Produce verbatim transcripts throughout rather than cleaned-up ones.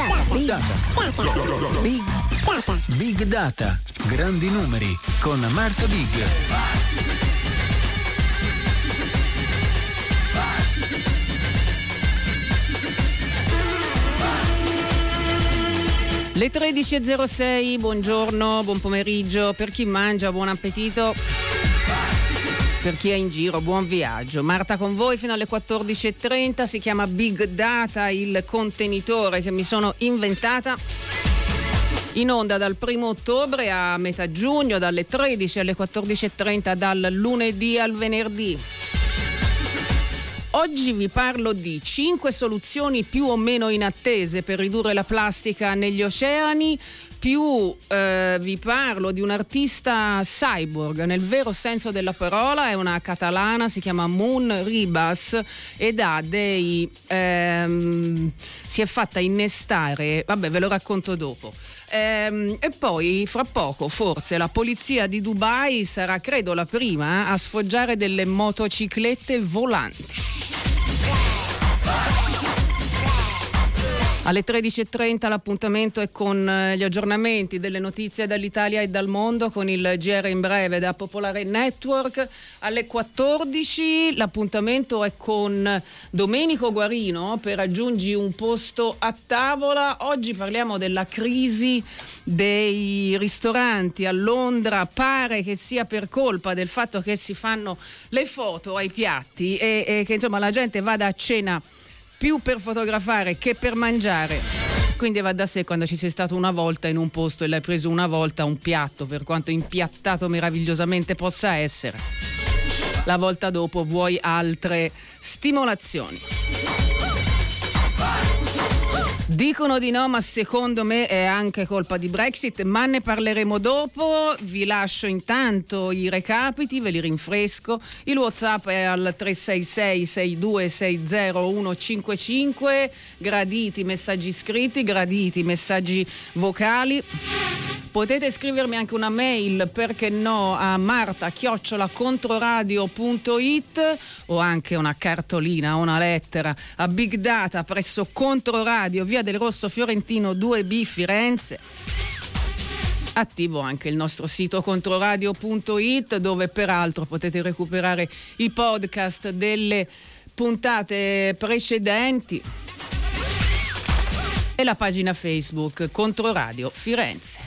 Big Data. Big Data. Big Data. Grandi numeri con Marta Big. Le tredici e zero sei, buongiorno, buon pomeriggio, per chi mangia buon appetito, per chi è in giro buon viaggio. Marta con voi fino alle quattordici e trenta, si chiama Big Data, il contenitore che mi sono inventata. In onda dal primo ottobre a metà giugno, dalle tredici alle quattordici e trenta, dal lunedì al venerdì. Oggi vi parlo di cinque soluzioni più o meno inattese per ridurre la plastica negli oceani, più eh, vi parlo di un artista cyborg nel vero senso della parola, è una catalana, si chiama Moon Ribas ed ha dei ehm, si è fatta innestare, vabbè ve lo racconto dopo. Ehm, e poi fra poco forse la polizia di Dubai sarà credo la prima a sfoggiare delle motociclette volanti. Alle tredici e trenta l'appuntamento è con gli aggiornamenti delle notizie dall'Italia e dal mondo con il G R in breve da Popolare Network. Alle quattordici l'appuntamento è con Domenico Guarino per Raggiungi un posto a tavola. Oggi parliamo della crisi dei ristoranti a Londra. Pare che sia per colpa del fatto che si fanno le foto ai piatti e, e che insomma la gente vada a cena più per fotografare che per mangiare, quindi va da sé quando ci sei stato una volta in un posto e l'hai preso una volta un piatto, per quanto impiattato meravigliosamente possa essere, la volta dopo vuoi altre stimolazioni. Dicono di no, ma secondo me è anche colpa di Brexit, ma ne parleremo dopo. Vi lascio intanto i recapiti, ve li rinfresco. Il WhatsApp è al tre sei sei sei due sei zero uno cinque cinque. Graditi messaggi scritti, graditi messaggi vocali. Potete scrivermi anche una mail, perché no, a marta chiocciola controradio punto it o anche una cartolina o una lettera a Big Data presso Controradio, via del Rosso Fiorentino due B Firenze. Attivo anche il nostro sito controradio punto it, dove peraltro potete recuperare i podcast delle puntate precedenti, e la pagina Facebook Controradio Firenze.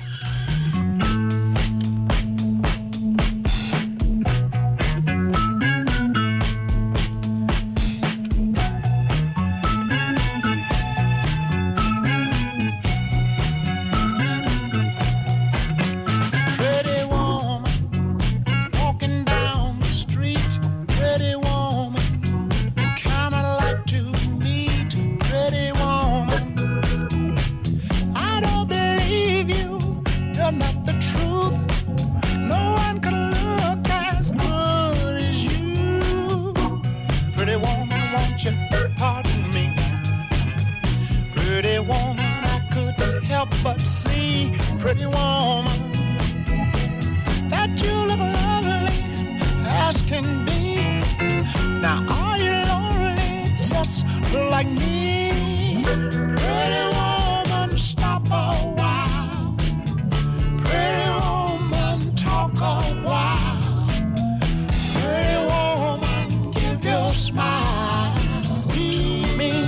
But see, pretty woman, that you look lovely as can be. Now are you lonely just like me? Pretty woman, stop a while. Pretty woman, talk a while. Pretty woman, give your smile to me.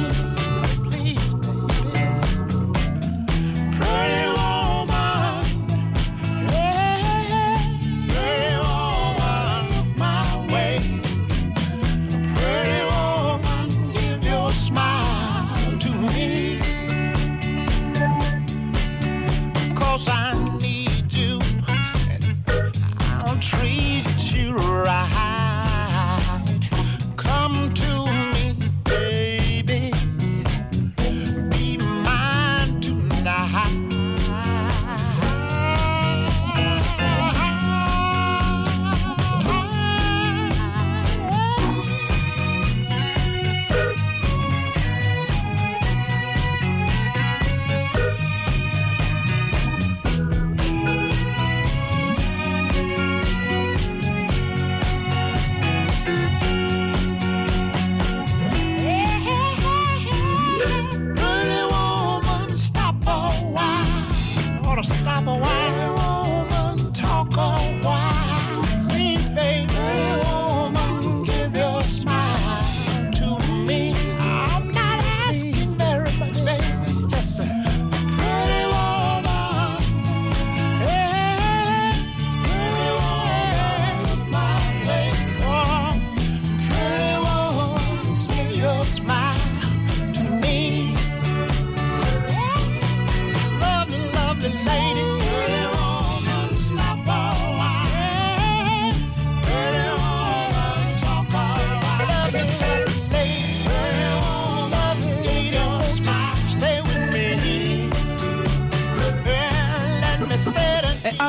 Smile to me.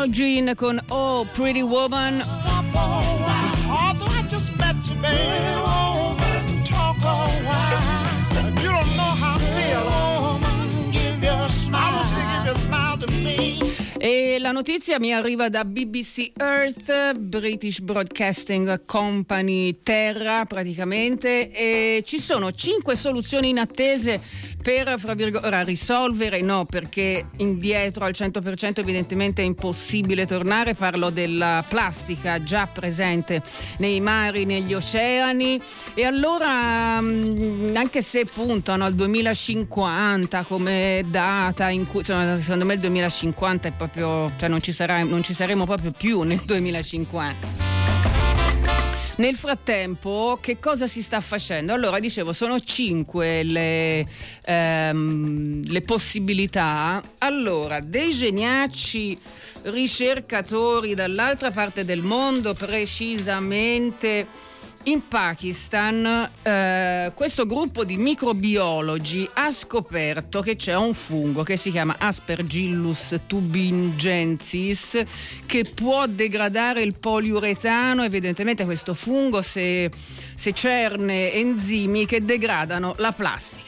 Jean con Oh Pretty Woman. Stop a while, although I just met you, baby. Woman, talk a while. You don't know how I feel. Woman, give your smile. I want you to give your smile to me. E la notizia mi arriva da B B C Earth, British Broadcasting Company Terra praticamente, e ci sono cinque soluzioni inattese per, fra virgolette, risolvere, no, perché indietro al cento per cento evidentemente è impossibile tornare. Parlo della plastica già presente nei mari, negli oceani, e allora anche se puntano al duemilacinquanta come data in cui, cioè, secondo me il duemilacinquanta è proprio, cioè non ci sarà, non ci saremo proprio più nel duemilacinquanta. Nel frattempo, che cosa si sta facendo? Allora, dicevo, sono cinque le, ehm, le possibilità. Allora, dei geniacci ricercatori dall'altra parte del mondo, precisamente in Pakistan, eh, questo gruppo di microbiologi ha scoperto che c'è un fungo che si chiama Aspergillus tubingensis che può degradare il poliuretano. Evidentemente questo fungo se, se cerne enzimi che degradano la plastica.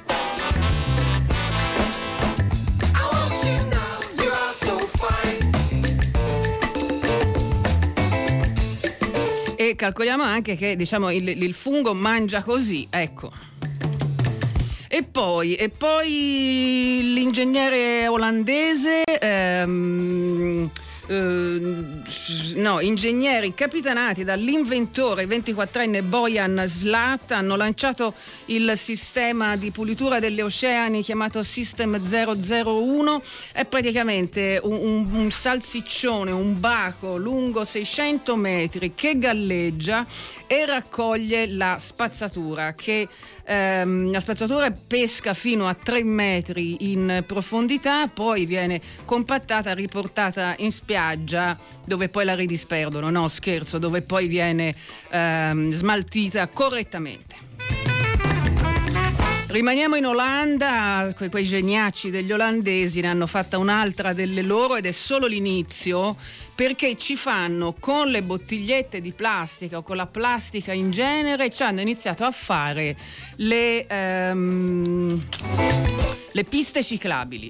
E calcoliamo anche che, diciamo, il, il fungo mangia così, ecco. E poi, e poi l'ingegnere olandese, ehm, eh, no, ingegneri capitanati dall'inventore ventiquattrenne Bojan Slat hanno lanciato il sistema di pulitura degli oceani chiamato System zero zero uno. È praticamente un, un, un salsiccione, un baco lungo seicento metri che galleggia e raccoglie la spazzatura che ehm, la spazzatura pesca fino a tre metri in profondità, poi viene compattata, riportata in spiaggia dove poi la ridisperdono, no scherzo, dove poi viene ehm, smaltita correttamente. Rimaniamo in Olanda, que- quei geniacci degli olandesi ne hanno fatta un'altra delle loro ed è solo l'inizio, perché ci fanno con le bottigliette di plastica o con la plastica in genere, ci hanno iniziato a fare le, ehm, le piste ciclabili.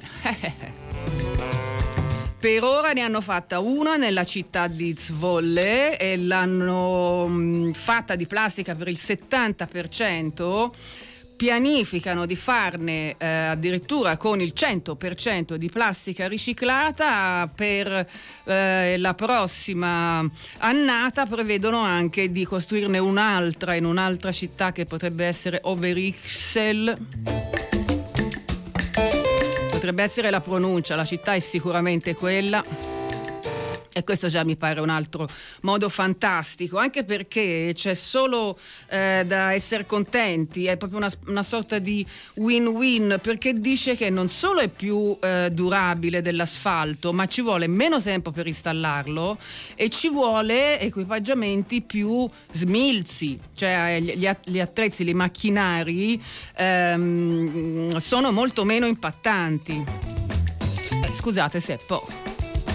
Per ora ne hanno fatta una nella città di Zwolle e l'hanno mh, fatta di plastica per il settanta per cento. Pianificano di farne eh, addirittura con il cento per cento di plastica riciclata. Per eh, la prossima annata prevedono anche di costruirne un'altra in un'altra città che potrebbe essere Overijssel. Potrebbe essere la pronuncia, la città è sicuramente quella. E questo già mi pare un altro modo fantastico, anche perché c'è solo eh, da essere contenti, è proprio una, una sorta di win-win, perché dice che non solo è più eh, durabile dell'asfalto, ma ci vuole meno tempo per installarlo e ci vuole equipaggiamenti più smilzi, cioè gli, gli attrezzi, i macchinari ehm, sono molto meno impattanti. Eh, scusate se è poco.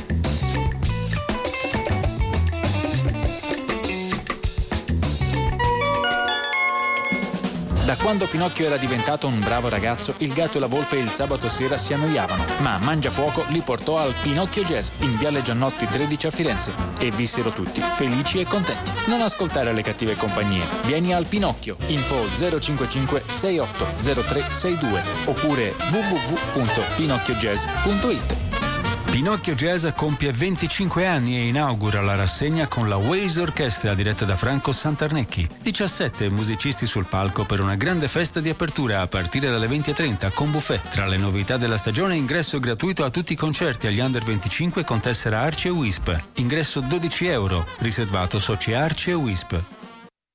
Da quando Pinocchio era diventato un bravo ragazzo, il gatto e la volpe il sabato sera si annoiavano, ma Mangiafuoco li portò al Pinocchio Jazz in Viale Giannotti tredici a Firenze e vissero tutti felici e contenti. Non ascoltare le cattive compagnie. Vieni al Pinocchio. Info zero cinque cinque sei otto zero tre sei due oppure w w w punto pinocchio jazz punto it. Pinocchio Jazz compie venticinque anni e inaugura la rassegna con la Waves Orchestra diretta da Franco Santarnecchi. diciassette musicisti sul palco per una grande festa di apertura a partire dalle venti e trenta con buffet. Tra le novità della stagione, ingresso gratuito a tutti i concerti agli under venticinque con tessera Arci e Wisp. Ingresso dodici euro, riservato soci Arci e Wisp.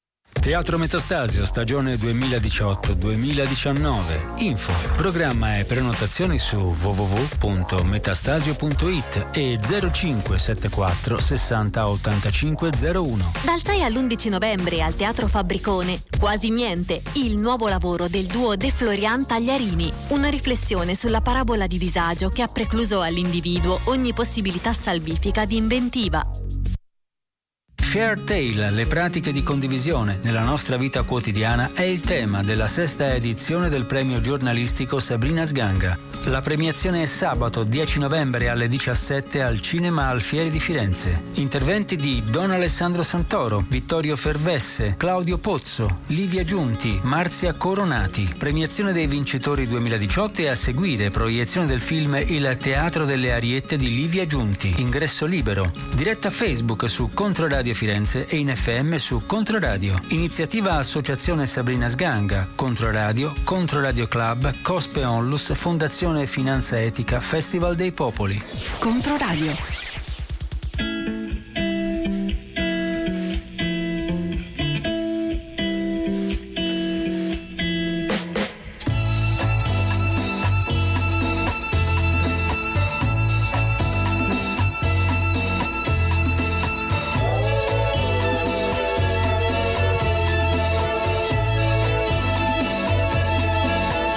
Teatro Metastasio, stagione duemiladiciotto duemiladiciannove. Info, programma e prenotazioni su w w w punto metastasio punto i t e zero cinque sette quattro sessanta ottantacinque zero uno. Dal sei all'undici novembre al Teatro Fabbricone, Quasi Niente, il nuovo lavoro del duo De Florian Tagliarini. Una riflessione sulla parabola di disagio che ha precluso all'individuo ogni possibilità salvifica di inventiva. Share Tale, le pratiche di condivisione nella nostra vita quotidiana, è il tema della sesta edizione del premio giornalistico Sabrina Sganga. La premiazione è sabato dieci novembre alle diciassette al Cinema Alfieri di Firenze. Interventi di Don Alessandro Santoro, Vittorio Fervesse, Claudio Pozzo, Livia Giunti, Marzia Coronati. Premiazione dei vincitori duemiladiciotto e a seguire proiezione del film Il Teatro delle Ariette di Livia Giunti. Ingresso libero. Diretta Facebook su Controradio Firenze e in F M su Controradio. Iniziativa Associazione Sabrina Sganga, Controradio, Controradio Club, Cospe Onlus, Fondazione Finanza Etica, Festival dei Popoli. Controradio.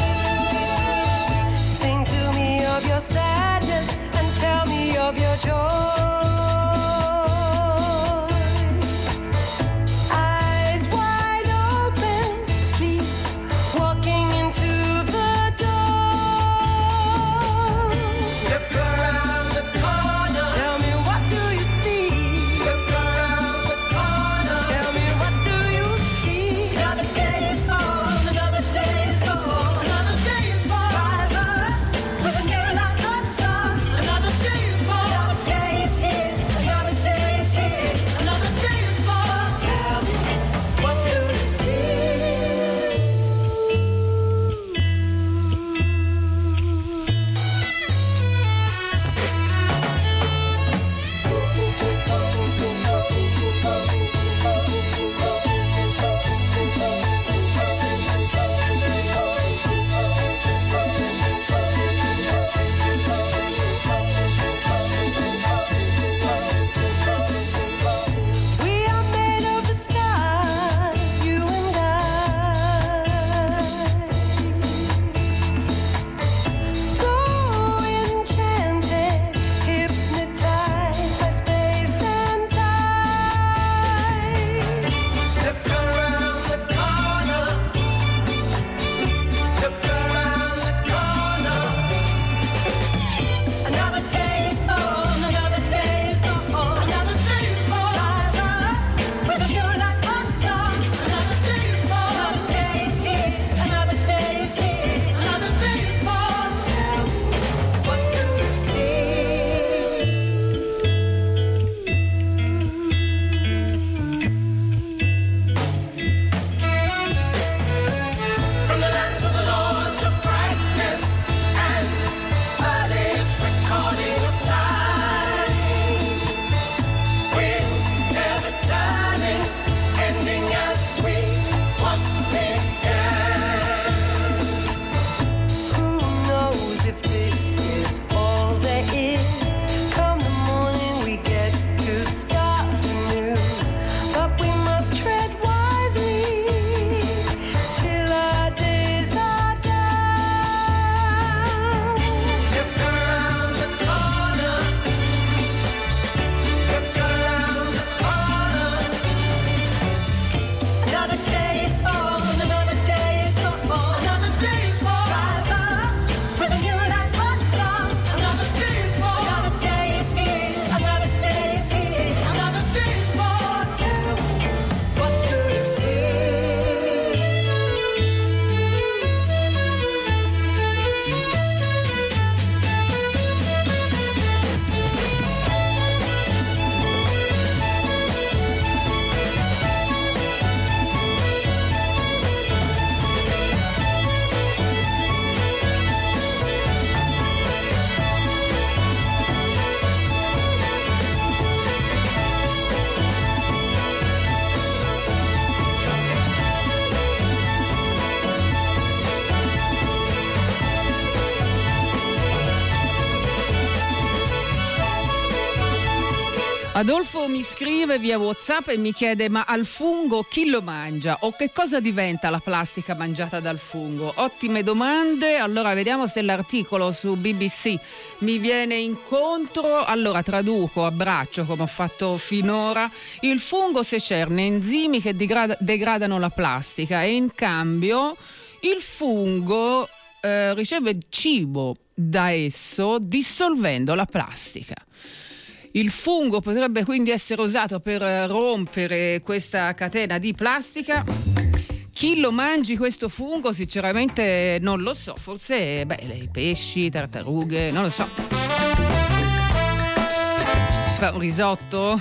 Sing to me of your sadness and tell me of your joy. Adolfo mi scrive via WhatsApp e mi chiede: ma al fungo chi lo mangia? O che cosa diventa la plastica mangiata dal fungo? Ottime domande. Allora vediamo se l'articolo su B B C mi viene incontro. Allora traduco a braccio, come ho fatto finora. Il fungo secerne enzimi che degrada- degradano la plastica e in cambio il fungo eh, riceve cibo da esso dissolvendo la plastica. Il fungo potrebbe quindi essere usato per rompere questa catena di plastica. Chi lo mangi questo fungo? Sinceramente non lo so. Forse beh, i pesci, tartarughe, non lo so. Si fa un risotto?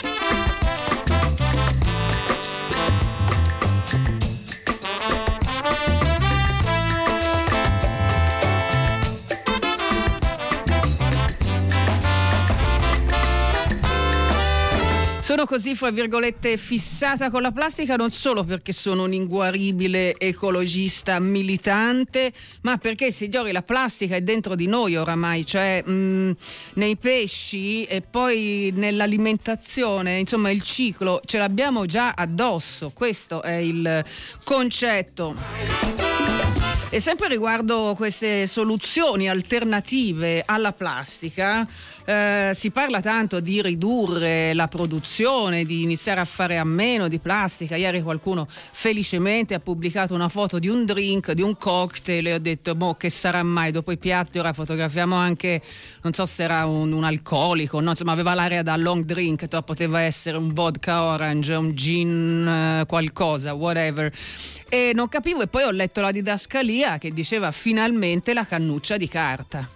Sono così, fra virgolette, fissata con la plastica non solo perché sono un inguaribile ecologista militante, ma perché, signori, la plastica è dentro di noi oramai, cioè mh, nei pesci e poi nell'alimentazione, insomma il ciclo ce l'abbiamo già addosso, questo è il concetto. E sempre riguardo queste soluzioni alternative alla plastica, eh, si parla tanto di ridurre la produzione, di iniziare a fare a meno di plastica. Ieri qualcuno felicemente ha pubblicato una foto di un drink, di un cocktail, e ho detto, boh, che sarà mai? Dopo i piatti ora fotografiamo anche, non so se era un, un alcolico, no? Insomma aveva l'area da long drink, to, poteva essere un vodka orange, un gin eh, qualcosa, whatever. E non capivo, e poi ho letto la didascalia che diceva finalmente la cannuccia di carta.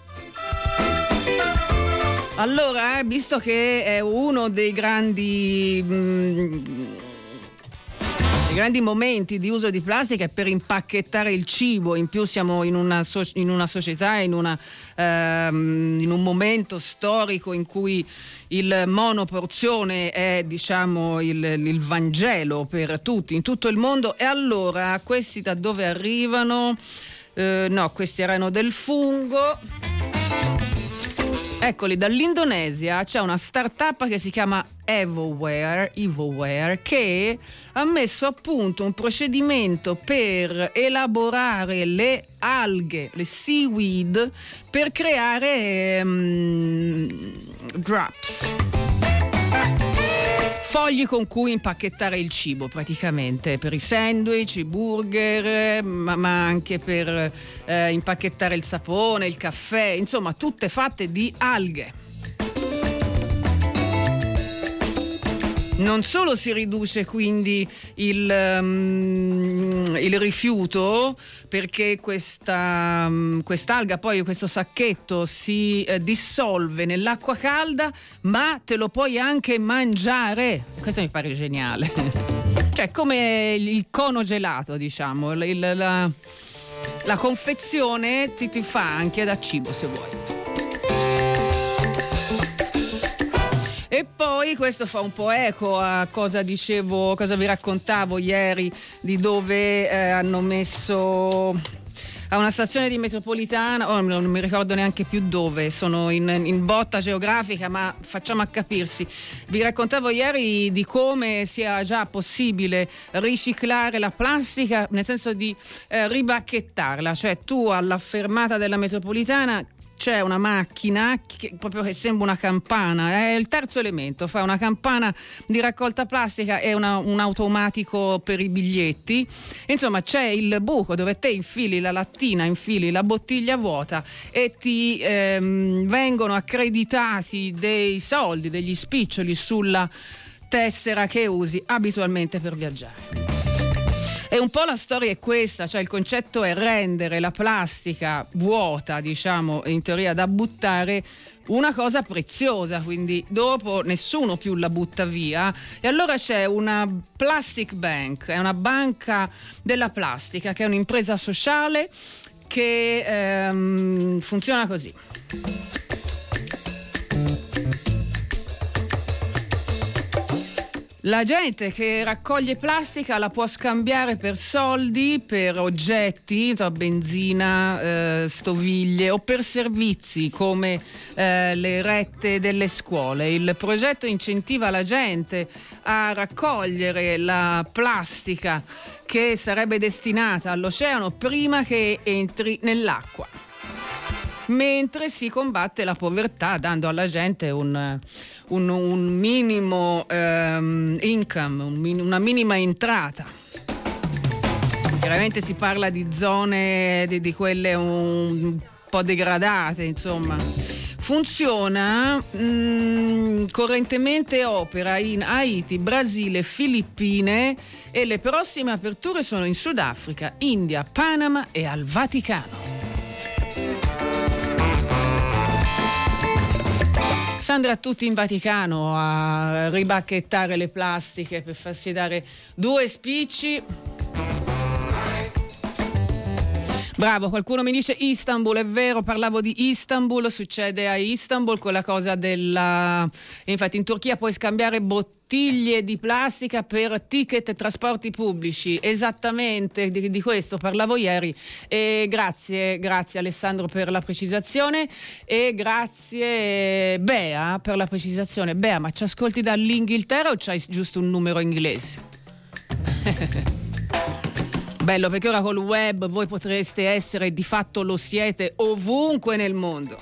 Allora, eh, visto che è uno dei grandi mh, dei grandi momenti di uso di plastica è per impacchettare il cibo, in più siamo in una, so- in una società, in, una, ehm, in un momento storico in cui il monoporzione è, diciamo, il, il Vangelo per tutti, in tutto il mondo. E allora questi da dove arrivano? Eh, no, questi erano del fungo. Eccoli, dall'Indonesia c'è una startup che si chiama Evoware, Evoware, che ha messo a punto un procedimento per elaborare le alghe, le seaweed, per creare um, drops. Fogli con cui impacchettare il cibo, praticamente, per i sandwich, i burger, ma, ma anche per eh, impacchettare il sapone, il caffè, insomma tutte fatte di alghe. Non solo si riduce quindi il, um, il rifiuto, perché questa um, quest'alga, poi questo sacchetto si eh, dissolve nell'acqua calda, ma te lo puoi anche mangiare. Questo mi pare geniale. Cioè come il cono gelato, diciamo, il, la, la confezione ti, ti fa anche da cibo se vuoi. E poi questo fa un po' eco a cosa dicevo, cosa vi raccontavo ieri, di dove eh, hanno messo a una stazione di metropolitana, oh, non mi ricordo neanche più dove, sono in, in botta geografica, ma facciamo a capirsi. Vi raccontavo ieri di come sia già possibile riciclare la plastica, nel senso di eh, ribacchettarla, cioè tu alla fermata della metropolitana c'è una macchina che, proprio che sembra una campana, è il terzo elemento, fa una campana di raccolta plastica e una, un automatico per i biglietti. Insomma c'è il buco dove te infili la lattina, infili la bottiglia vuota e ti ehm, vengono accreditati dei soldi, degli spiccioli sulla tessera che usi abitualmente per viaggiare. E un po' la storia è questa, cioè il concetto è rendere la plastica vuota, diciamo, in teoria da buttare, una cosa preziosa, quindi dopo nessuno più la butta via. E allora c'è una Plastic Bank, è una banca della plastica, che è un'impresa sociale che ehm, funziona così. La gente che raccoglie plastica la può scambiare per soldi, per oggetti, cioè benzina, eh, stoviglie o per servizi come eh, le rette delle scuole. Il progetto incentiva la gente a raccogliere la plastica che sarebbe destinata all'oceano prima che entri nell'acqua, mentre si combatte la povertà dando alla gente un, un, un minimo um, income, un min- una minima entrata. Chiaramente si parla di zone di, di quelle un po' degradate, insomma. Funziona mh, correntemente, opera in Haiti, Brasile, Filippine e le prossime aperture sono in Sudafrica, India, Panama e al Vaticano. Sandra tutti in Vaticano a ribacchettare le plastiche per farsi dare due spicci. Bravo, qualcuno mi dice Istanbul, è vero, parlavo di Istanbul, succede a Istanbul quella cosa della... Infatti in Turchia puoi scambiare bottiglie di plastica per ticket e trasporti pubblici, esattamente di, di questo parlavo ieri, e grazie, grazie Alessandro per la precisazione e grazie Bea per la precisazione. Bea, ma ci ascolti dall'Inghilterra o c'hai giusto un numero inglese? Bello, perché ora col web voi potreste essere, di fatto lo siete, ovunque nel mondo.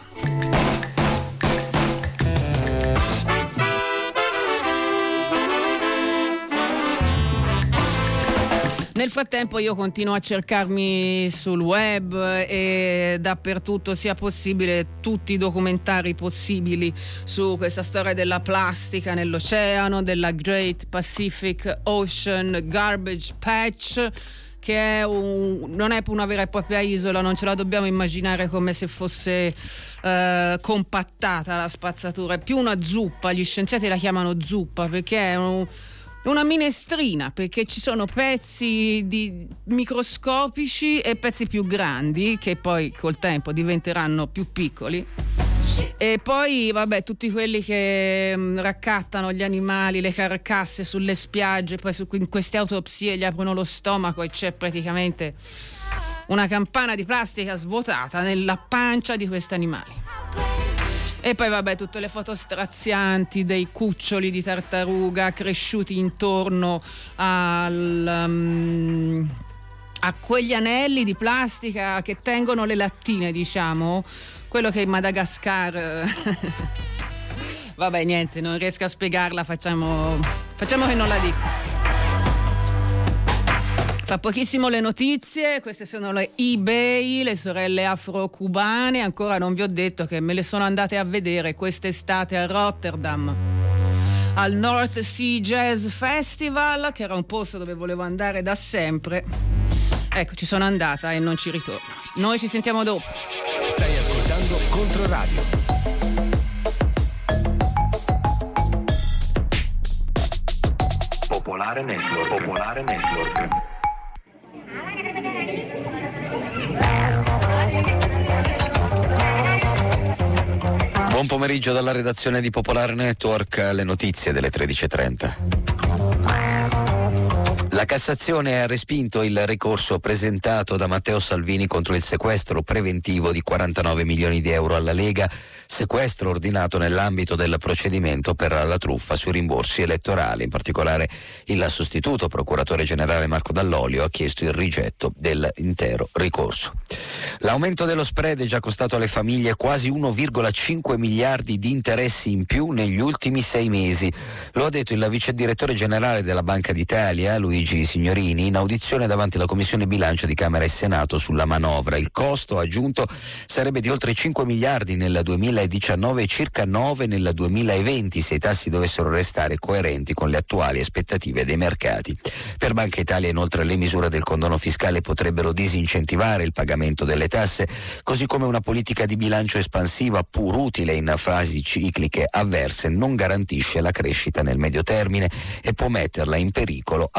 Nel frattempo io continuo a cercarmi sul web e dappertutto sia possibile tutti i documentari possibili su questa storia della plastica nell'oceano, della Great Pacific Ocean Garbage Patch, che è un, non è una vera e propria isola, non ce la dobbiamo immaginare come se fosse eh, compattata la spazzatura, è più una zuppa, gli scienziati la chiamano zuppa perché è un, una minestrina, perché ci sono pezzi di microscopici e pezzi più grandi che poi col tempo diventeranno più piccoli. E poi vabbè, tutti quelli che mh, raccattano gli animali, le carcasse sulle spiagge, poi su, in queste autopsie gli aprono lo stomaco e c'è praticamente una campana di plastica svuotata nella pancia di questi animali. E poi vabbè, tutte le foto strazianti dei cuccioli di tartaruga cresciuti intorno al... Um, a quegli anelli di plastica che tengono le lattine, diciamo, quello che in Madagascar vabbè, niente, non riesco a spiegarla, facciamo facciamo che non la dico. Fa pochissimo le notizie, queste sono le eBay, le sorelle afro-cubane, ancora non vi ho detto che me le sono andate a vedere quest'estate a Rotterdam al North Sea Jazz Festival, che era un posto dove volevo andare da sempre. Ecco, ci sono andata e non ci ritorno. Noi ci sentiamo dopo. Stai ascoltando Controradio. Popolare Network. Popolare Network. Buon pomeriggio dalla redazione di Popolare Network, le notizie delle tredici e trenta. La Cassazione ha respinto il ricorso presentato da Matteo Salvini contro il sequestro preventivo di quarantanove milioni di euro alla Lega, sequestro ordinato nell'ambito del procedimento per la truffa sui rimborsi elettorali. In particolare il sostituto procuratore generale Marco Dall'Olio ha chiesto il rigetto dell'intero ricorso. L'aumento dello spread è già costato alle famiglie quasi uno virgola cinque miliardi di interessi in più negli ultimi sei mesi. Lo ha detto il vice direttore generale della Banca d'Italia, Luigi Signorini, in audizione davanti alla Commissione Bilancio di Camera e Senato sulla manovra. Il costo, ha aggiunto, sarebbe di oltre cinque miliardi nel duemiladiciannove e circa nove nel duemilaventi se i tassi dovessero restare coerenti con le attuali aspettative dei mercati. Per Banca Italia, inoltre, le misure del condono fiscale potrebbero disincentivare il pagamento delle tasse, così come una politica di bilancio espansiva, pur utile in fasi cicliche avverse, non garantisce la crescita nel medio termine e può metterla in pericolo a lungo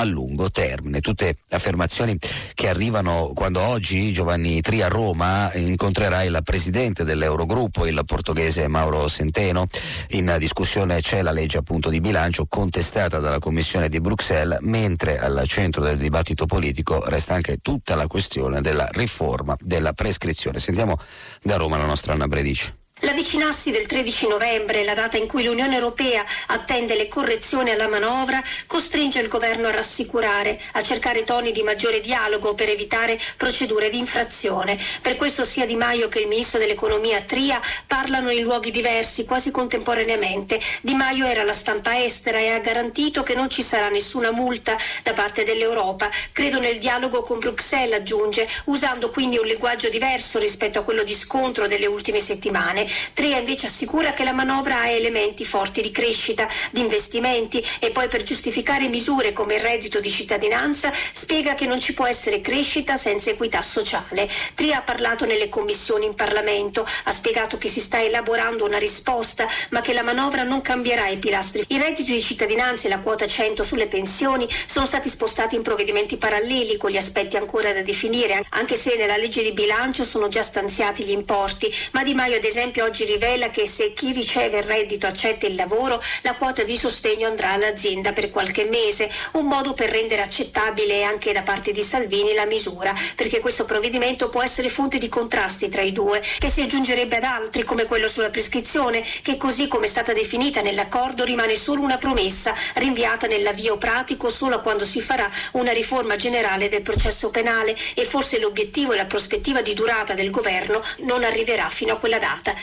lungo termine. Tutte affermazioni che arrivano quando oggi Giovanni Tria a Roma incontrerà il presidente dell'Eurogruppo, il portoghese Mauro Centeno. In discussione c'è la legge appunto di bilancio contestata dalla Commissione di Bruxelles, mentre al centro del dibattito politico resta anche tutta la questione della riforma della prescrizione. Sentiamo da Roma la nostra Anna Bredici. L'avvicinarsi del tredici novembre, la data in cui l'Unione Europea attende le correzioni alla manovra, costringe il governo a rassicurare, a cercare toni di maggiore dialogo per evitare procedure di infrazione. Per questo sia Di Maio che il ministro dell'Economia Tria parlano in luoghi diversi, quasi contemporaneamente. Di Maio era alla stampa estera e ha garantito che non ci sarà nessuna multa da parte dell'Europa. Credo nel dialogo con Bruxelles, aggiunge, usando quindi un linguaggio diverso rispetto a quello di scontro delle ultime settimane. Tria invece assicura che la manovra ha elementi forti di crescita, di investimenti e poi per giustificare misure come il reddito di cittadinanza spiega che non ci può essere crescita senza equità sociale. Tria ha parlato nelle commissioni in Parlamento, ha spiegato che si sta elaborando una risposta ma che la manovra non cambierà i pilastri. Il reddito di cittadinanza e la quota cento sulle pensioni sono stati spostati in provvedimenti paralleli con gli aspetti ancora da definire, anche se nella legge di bilancio sono già stanziati gli importi, ma Di Maio ad esempio oggi rivela che se chi riceve il reddito accetta il lavoro, la quota di sostegno andrà all'azienda per qualche mese, un modo per rendere accettabile anche da parte di Salvini la misura, perché questo provvedimento può essere fonte di contrasti tra i due, che si aggiungerebbe ad altri come quello sulla prescrizione, che così come è stata definita nell'accordo rimane solo una promessa, rinviata nell'avvio pratico solo quando si farà una riforma generale del processo penale e forse l'obiettivo e la prospettiva di durata del governo non arriverà fino a quella data.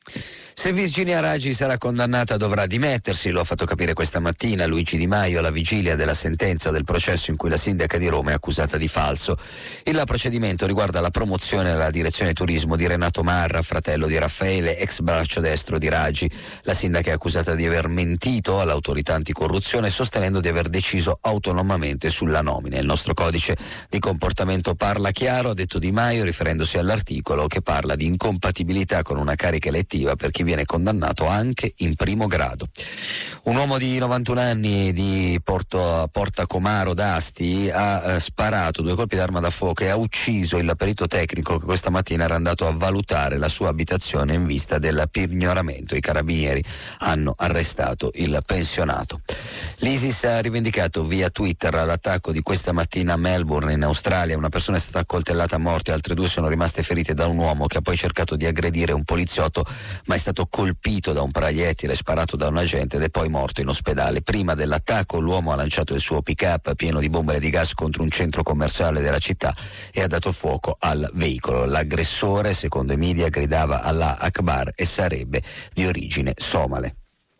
Se Virginia Raggi sarà condannata dovrà dimettersi, lo ha fatto capire questa mattina Luigi Di Maio alla vigilia della sentenza del processo in cui la sindaca di Roma è accusata di falso. Il procedimento riguarda la promozione alla direzione turismo di Renato Marra, fratello di Raffaele, ex braccio destro di Raggi. La sindaca è accusata di aver mentito all'autorità anticorruzione sostenendo di aver deciso autonomamente sulla nomina. Il nostro codice di comportamento parla chiaro, ha detto Di Maio, riferendosi all'articolo che parla di incompatibilità con una carica elettiva per chi viene condannato anche in primo grado. Un uomo di novantuno anni di Porto, Porta Comaro d'Asti ha eh, sparato due colpi d'arma da fuoco e ha ucciso il perito tecnico che questa mattina era andato a valutare la sua abitazione in vista del pignoramento. I carabinieri hanno arrestato il pensionato. L'ISIS ha rivendicato via Twitter l'attacco di questa mattina a Melbourne in Australia. Una persona è stata accoltellata a morte, altre due sono rimaste ferite da un uomo che ha poi cercato di aggredire un poliziotto ma è stato colpito da un proiettile sparato da un agente ed è poi morto in ospedale. Prima dell'attacco l'uomo ha lanciato il suo pick-up pieno di bombole di gas contro un centro commerciale della città e ha dato fuoco al veicolo. L'aggressore, secondo i media, gridava Allah Akbar e sarebbe di origine somale.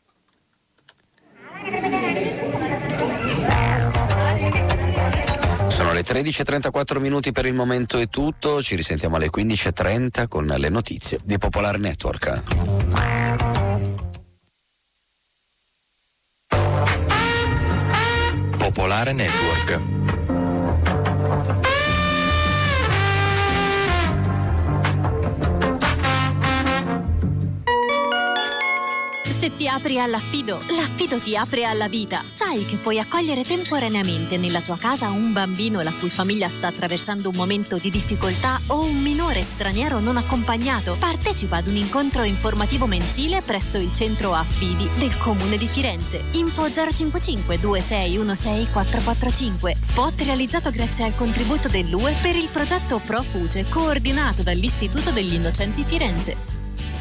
Sono le tredici e trentaquattro minuti, per il momento è tutto, ci risentiamo alle quindici e trenta con le notizie di Popolare Network. Popolare Network. Se ti apri all'affido, l'affido ti apre alla vita. Sai che puoi accogliere temporaneamente nella tua casa un bambino la cui famiglia sta attraversando un momento di difficoltà o un minore straniero non accompagnato. Partecipa ad un incontro informativo mensile presso il centro affidi del Comune di Firenze. Info zero cinquantacinque due sei uno sei quattro quattro cinque. Spot realizzato grazie al contributo dell'U E per il progetto Profuce, coordinato dall'Istituto degli Innocenti Firenze.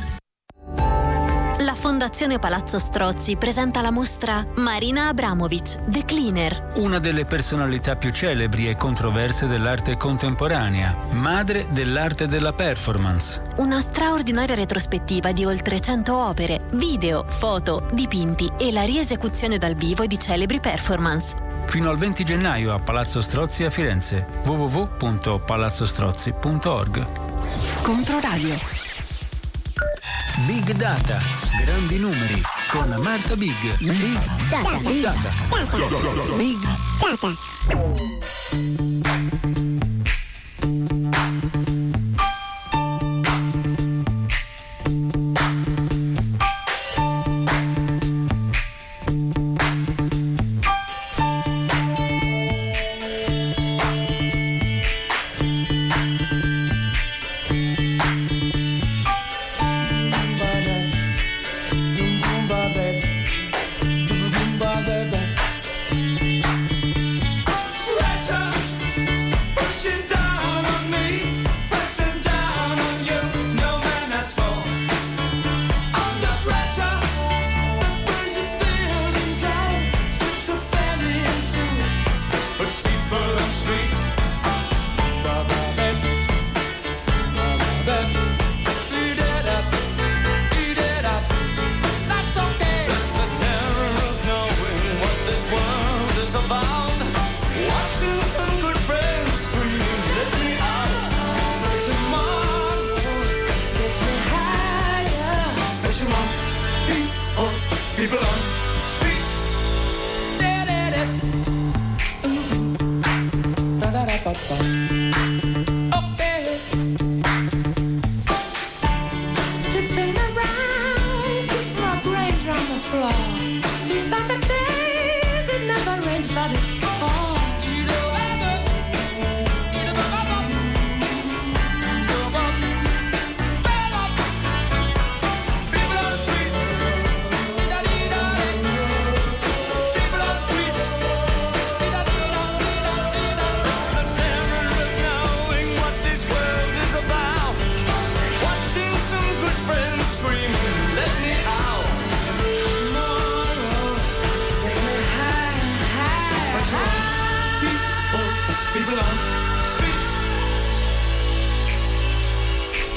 La Fondazione Palazzo Strozzi presenta la mostra Marina Abramovic, The Cleaner. Una delle personalità più celebri e controverse dell'arte contemporanea, madre dell'arte della performance. Una straordinaria retrospettiva di oltre cento opere, video, foto, dipinti e la riesecuzione dal vivo di celebri performance. Fino al venti gennaio a Palazzo Strozzi a Firenze. w w w punto palazzo strozzi punto org. Controradio. Big Data, grandi numeri, con Marta Big. Big Data. Big Data. Big Data.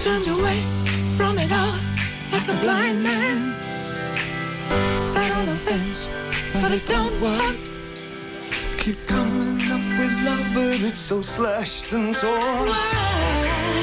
turned away from it all like a blind man. Sat on the fence, but it don't work. Keep coming up with love, but it's so slashed and torn. Why?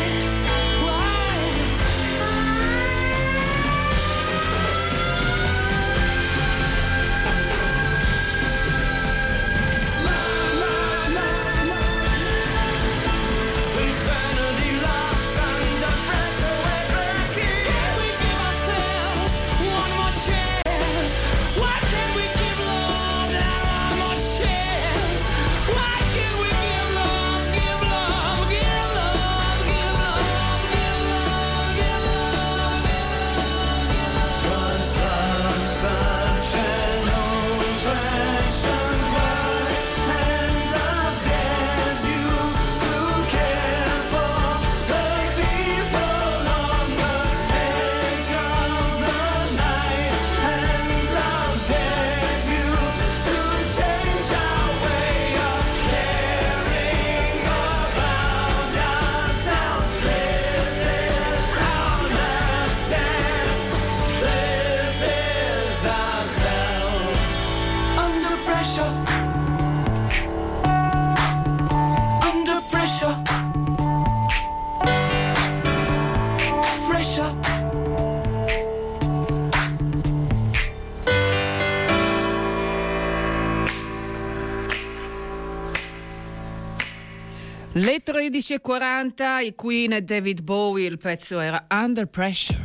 Le tredici e quaranta, i Queen e David Bowie, il pezzo era Under Pressure.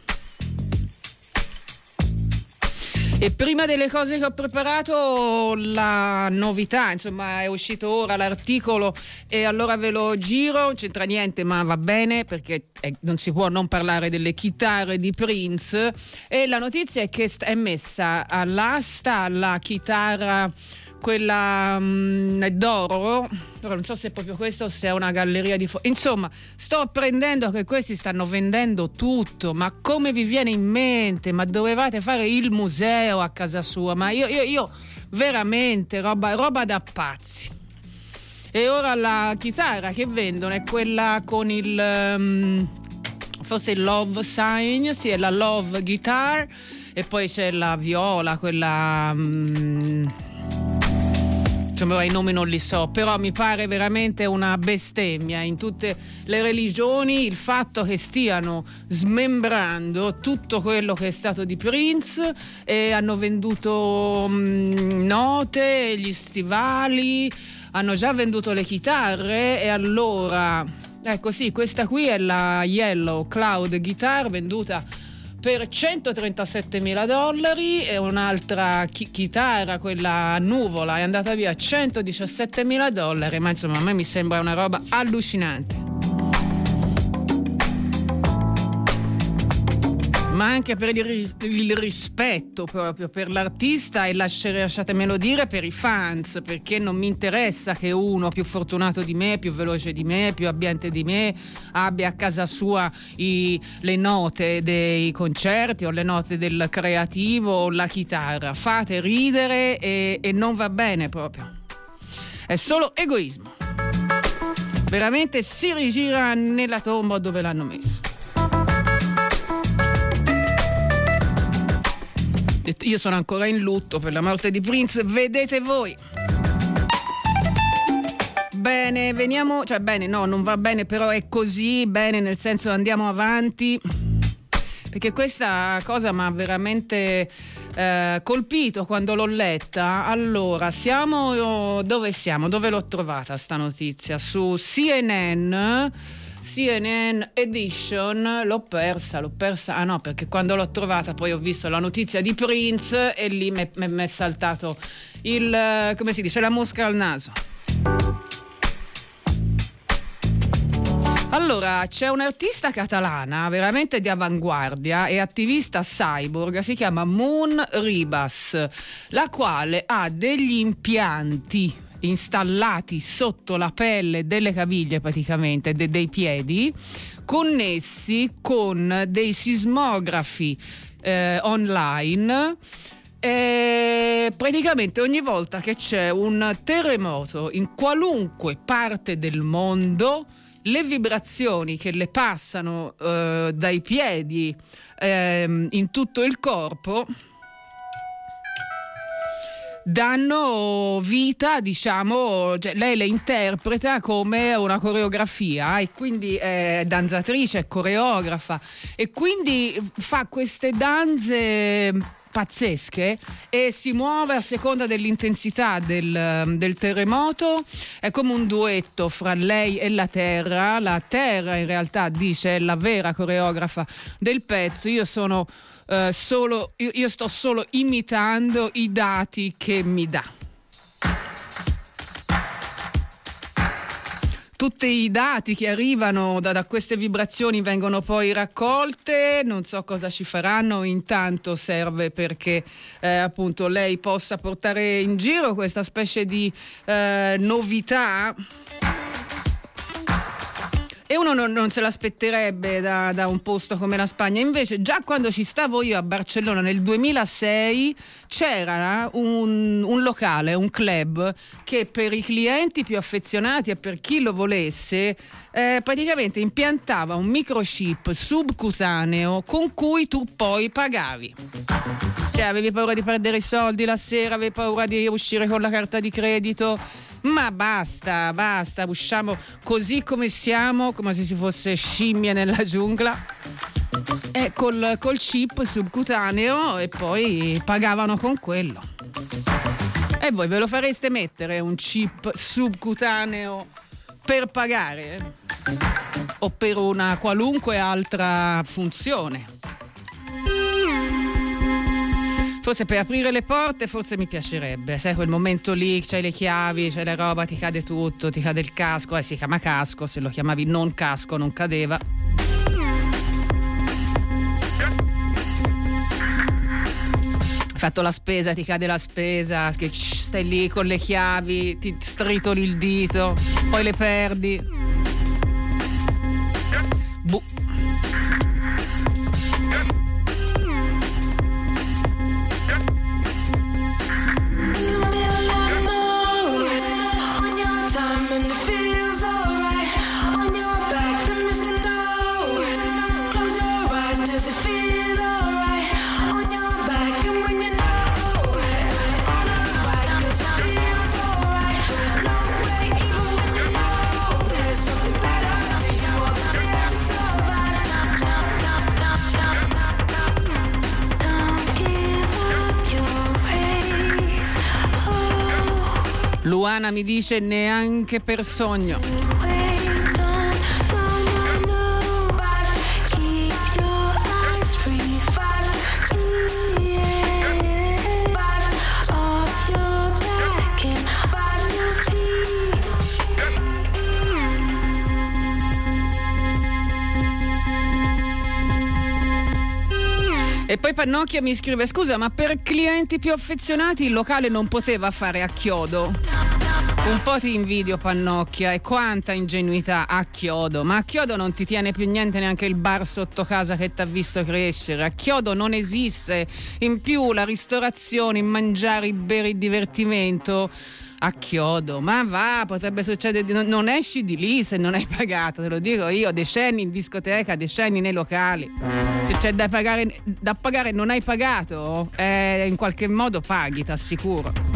E prima delle cose che ho preparato, la novità, insomma è uscito ora l'articolo e allora ve lo giro, non c'entra niente ma va bene perché eh, non si può non parlare delle chitarre di Prince, e la notizia è che è messa all'asta la chitarra, quella mh, d'oro. Ora non so se è proprio questo o se è una galleria di foto. Insomma, sto apprendendo che questi stanno vendendo tutto. Ma come vi viene in mente? Ma dovevate fare il museo a casa sua? Ma io, io, io veramente roba, roba da pazzi. E ora la chitarra che vendono è quella con il um, forse il Love Sign, sì, è la Love Guitar, e poi c'è la viola, quella um, insomma i nomi non li so, però mi pare veramente una bestemmia in tutte le religioni il fatto che stiano smembrando tutto quello che è stato di Prince, e hanno venduto mh, note, gli stivali, hanno già venduto le chitarre, e allora ecco sì, questa qui è la Yellow Cloud Guitar venduta per centotrentasettemila dollari, e un'altra chi- chitarra, quella nuvola, è andata via a centodiciassettemila dollari, ma insomma a me mi sembra una roba allucinante. Ma anche per il, ris- il rispetto proprio per l'artista, e lasciatemelo dire per i fans, perché non mi interessa che uno più fortunato di me, più veloce di me, più abbiente di me abbia a casa sua i, le note dei concerti o le note del creativo o la chitarra. Fate ridere e, e non va bene proprio. È solo egoismo. Veramente si rigira nella tomba dove l'hanno messo. Io sono ancora in lutto per la morte di Prince, vedete voi. Bene, veniamo, cioè bene, no, non va bene, però è così, bene nel senso andiamo avanti, perché questa cosa mi ha veramente eh, colpito quando l'ho letta. Allora, siamo, dove siamo? Dove l'ho trovata sta notizia? Su C N N, C N N Edition, l'ho persa, l'ho persa, ah no, perché quando l'ho trovata poi ho visto la notizia di Prince e lì mi è saltato il, come si dice, la mosca al naso. Allora, c'è un'artista catalana veramente di avanguardia e attivista cyborg, si chiama Moon Ribas, la quale ha degli impianti installati sotto la pelle delle caviglie, praticamente de- dei piedi, connessi con dei sismografi eh, online, e praticamente ogni volta che c'è un terremoto in qualunque parte del mondo le vibrazioni che le passano eh, dai piedi eh, in tutto il corpo danno vita, diciamo, cioè lei le interpreta come una coreografia e quindi è danzatrice, è coreografa e quindi fa queste danze pazzesche e si muove a seconda dell'intensità del, del terremoto. È come un duetto fra lei e la terra. La terra in realtà dice è la vera coreografa del pezzo. Io sono Uh, solo, io, io sto solo imitando i dati che mi dà. Tutti i dati che arrivano da, da queste vibrazioni vengono poi raccolte, non so cosa ci faranno, intanto serve perché eh, appunto lei possa portare in giro questa specie di eh, novità. E uno non, non se l'aspetterebbe da, da un posto come la Spagna. Invece già quando ci stavo io a Barcellona nel duemilasei c'era un, un locale, un club che per i clienti più affezionati e per chi lo volesse eh, praticamente impiantava un microchip subcutaneo con cui tu poi pagavi. Cioè avevi paura di perdere i soldi la sera, avevi paura di uscire con la carta di credito. Ma basta, basta, usciamo così come siamo, come se si fosse scimmie nella giungla, e col, col chip subcutaneo e poi pagavano con quello. E voi ve lo fareste mettere un chip subcutaneo per pagare? O per una qualunque altra funzione? Forse per aprire le porte, forse mi piacerebbe. Sai, quel momento lì, c'hai le chiavi, c'hai la roba, ti cade tutto, ti cade il casco. Eh, si chiama casco, se lo chiamavi non casco non cadeva. Hai fatto la spesa, ti cade la spesa, che stai lì con le chiavi, ti stritoli il dito, poi le perdi. Buh. Luana mi dice neanche per sogno. E poi Pannocchia mi scrive: scusa, ma per clienti più affezionati il locale non poteva fare a chiodo? Un po' ti invidio, Pannocchia, e quanta ingenuità a chiodo. Ma a chiodo non ti tiene più niente neanche il bar sotto casa che ti ha visto crescere. A chiodo non esiste. In più la ristorazione, il mangiare, il bere, il divertimento a chiodo, ma va, potrebbe succedere di non, non esci di lì se non hai pagato, te lo dico io, decenni in discoteca, decenni nei locali. Se c'è da pagare, da pagare non hai pagato, eh, in qualche modo paghi, t'assicuro.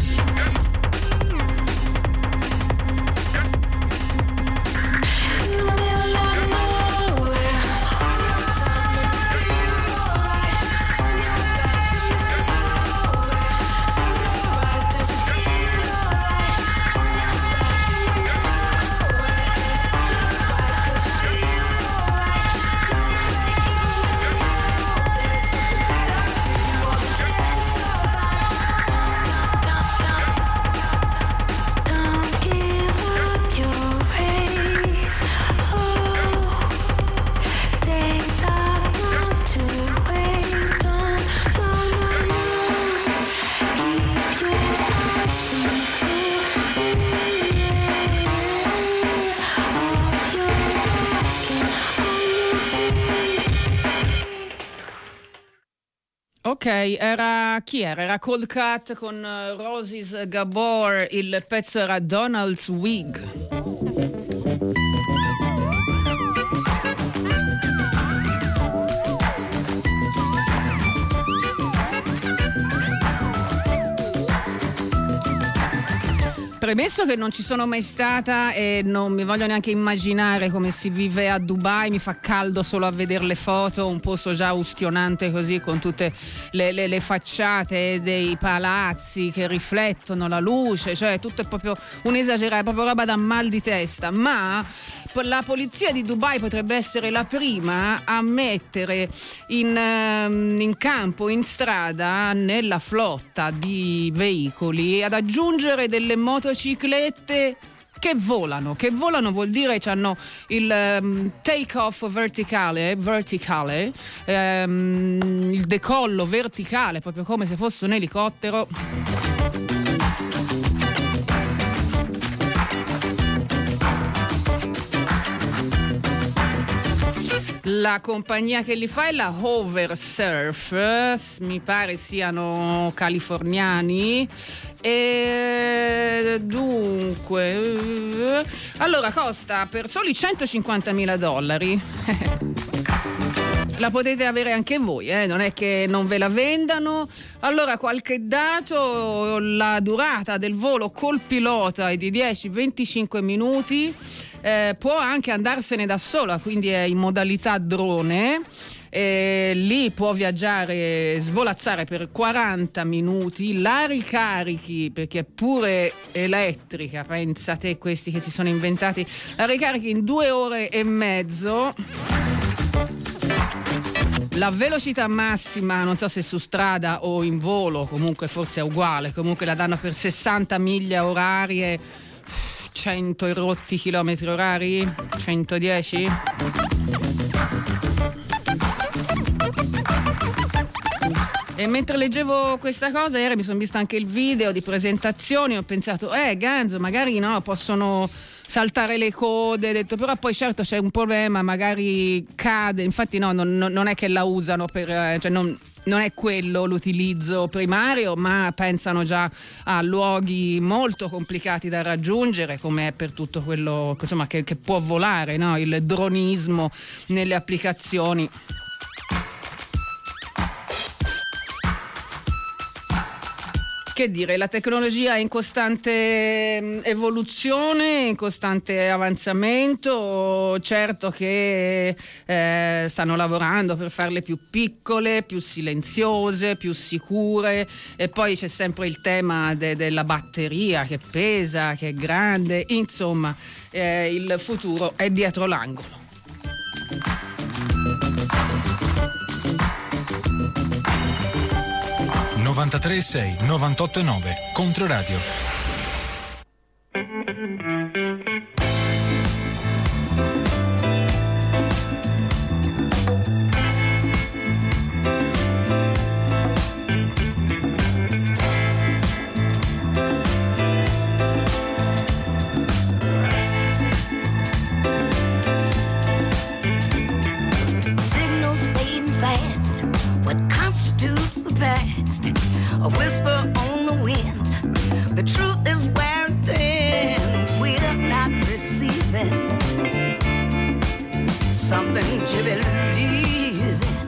Ok, era chi era? Era Cold Cut con uh, Roses Gabor, il pezzo era Donald's Wig. Premesso che non ci sono mai stata e non mi voglio neanche immaginare come si vive a Dubai, mi fa caldo solo a vedere le foto, un posto già ustionante così con tutte le, le, le facciate dei palazzi che riflettono la luce, cioè tutto è proprio un esagerare, proprio roba da mal di testa, ma la polizia di Dubai potrebbe essere la prima a mettere in, in campo, in strada, nella flotta di veicoli, ad aggiungere delle motociclette che volano. Che volano vuol dire che hanno il um, take off verticale, verticale um, il decollo verticale, proprio come se fosse un elicottero. La compagnia che li fa è la Hoversurf, mi pare siano californiani. E dunque, allora costa per soli centocinquantamila dollari. La potete avere anche voi, eh? Non è che non ve la vendano. Allora, qualche dato: la durata del volo col pilota è di dieci venticinque minuti, eh, può anche andarsene da sola, quindi è in modalità drone. E lì può viaggiare, svolazzare per quaranta minuti, la ricarichi, perché è pure elettrica, pensate, questi che si sono inventati, la ricarichi in due ore e mezzo. La velocità massima, non so se su strada o in volo, comunque forse è uguale, comunque la danno per sessanta miglia orarie, cento e rotti chilometri orari, centodieci. E mentre leggevo questa cosa ieri mi sono vista anche il video di presentazione, ho pensato, eh Ganzo, magari no, possono saltare le code, detto, però poi certo c'è un problema, magari cade, infatti no, non, non è che la usano per, cioè non, non è quello l'utilizzo primario, ma pensano già a luoghi molto complicati da raggiungere, come è per tutto quello, insomma, che, che può volare, no? Il dronismo nelle applicazioni. Che dire, la tecnologia è in costante evoluzione, in costante avanzamento, certo che eh, stanno lavorando per farle più piccole, più silenziose, più sicure, e poi c'è sempre il tema de- della batteria che pesa, che è grande, insomma eh, il futuro è dietro l'angolo. novantatré sei, novantotto nove, Controradio. Signals fading fast. What constitutes the past? A whisper on the wind. The truth is wearing thin. We're not receiving something to believe in.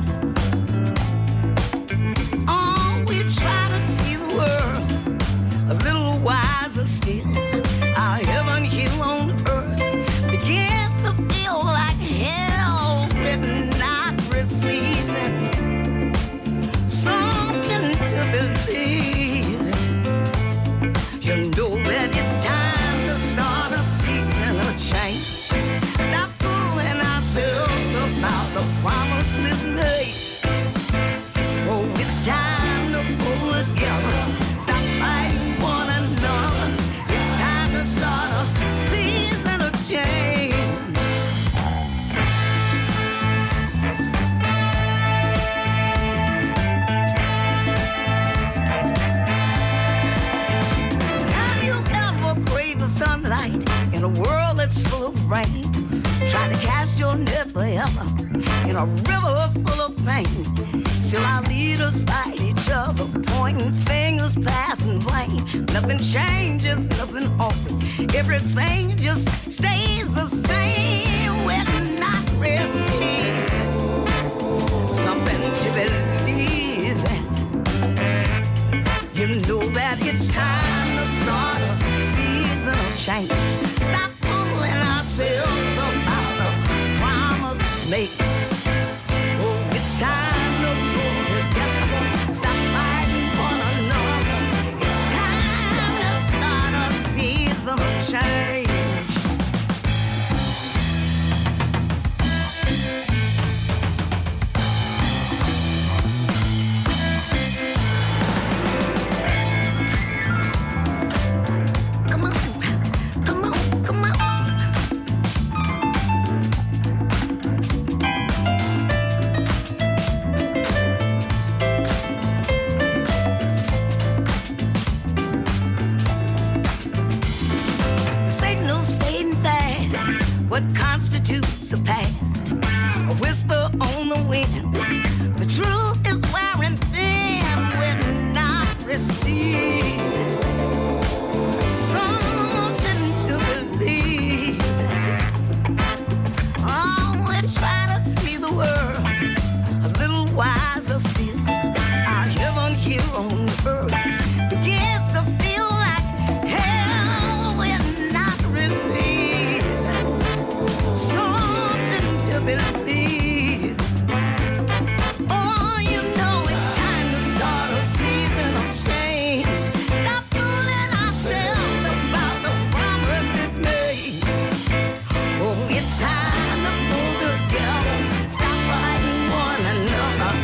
Oh, we try to see the world a little wiser still. Our heaven here on earth begins to feel like hell. We're not receiving something to believe. You know that it's time to start a season of change. Stop fooling ourselves about the promises made. Oh, it's time to pull together. Stop fighting one another. It's time to start a season of change. Sunlight in a world that's full of rain. Try to cast your net forever in a river full of pain. Still our leaders fight each other, pointing fingers, passing blame. Nothing changes, nothing alters. Everything just stays the same. We're not receiving something to believe in. You know that it's time to start a season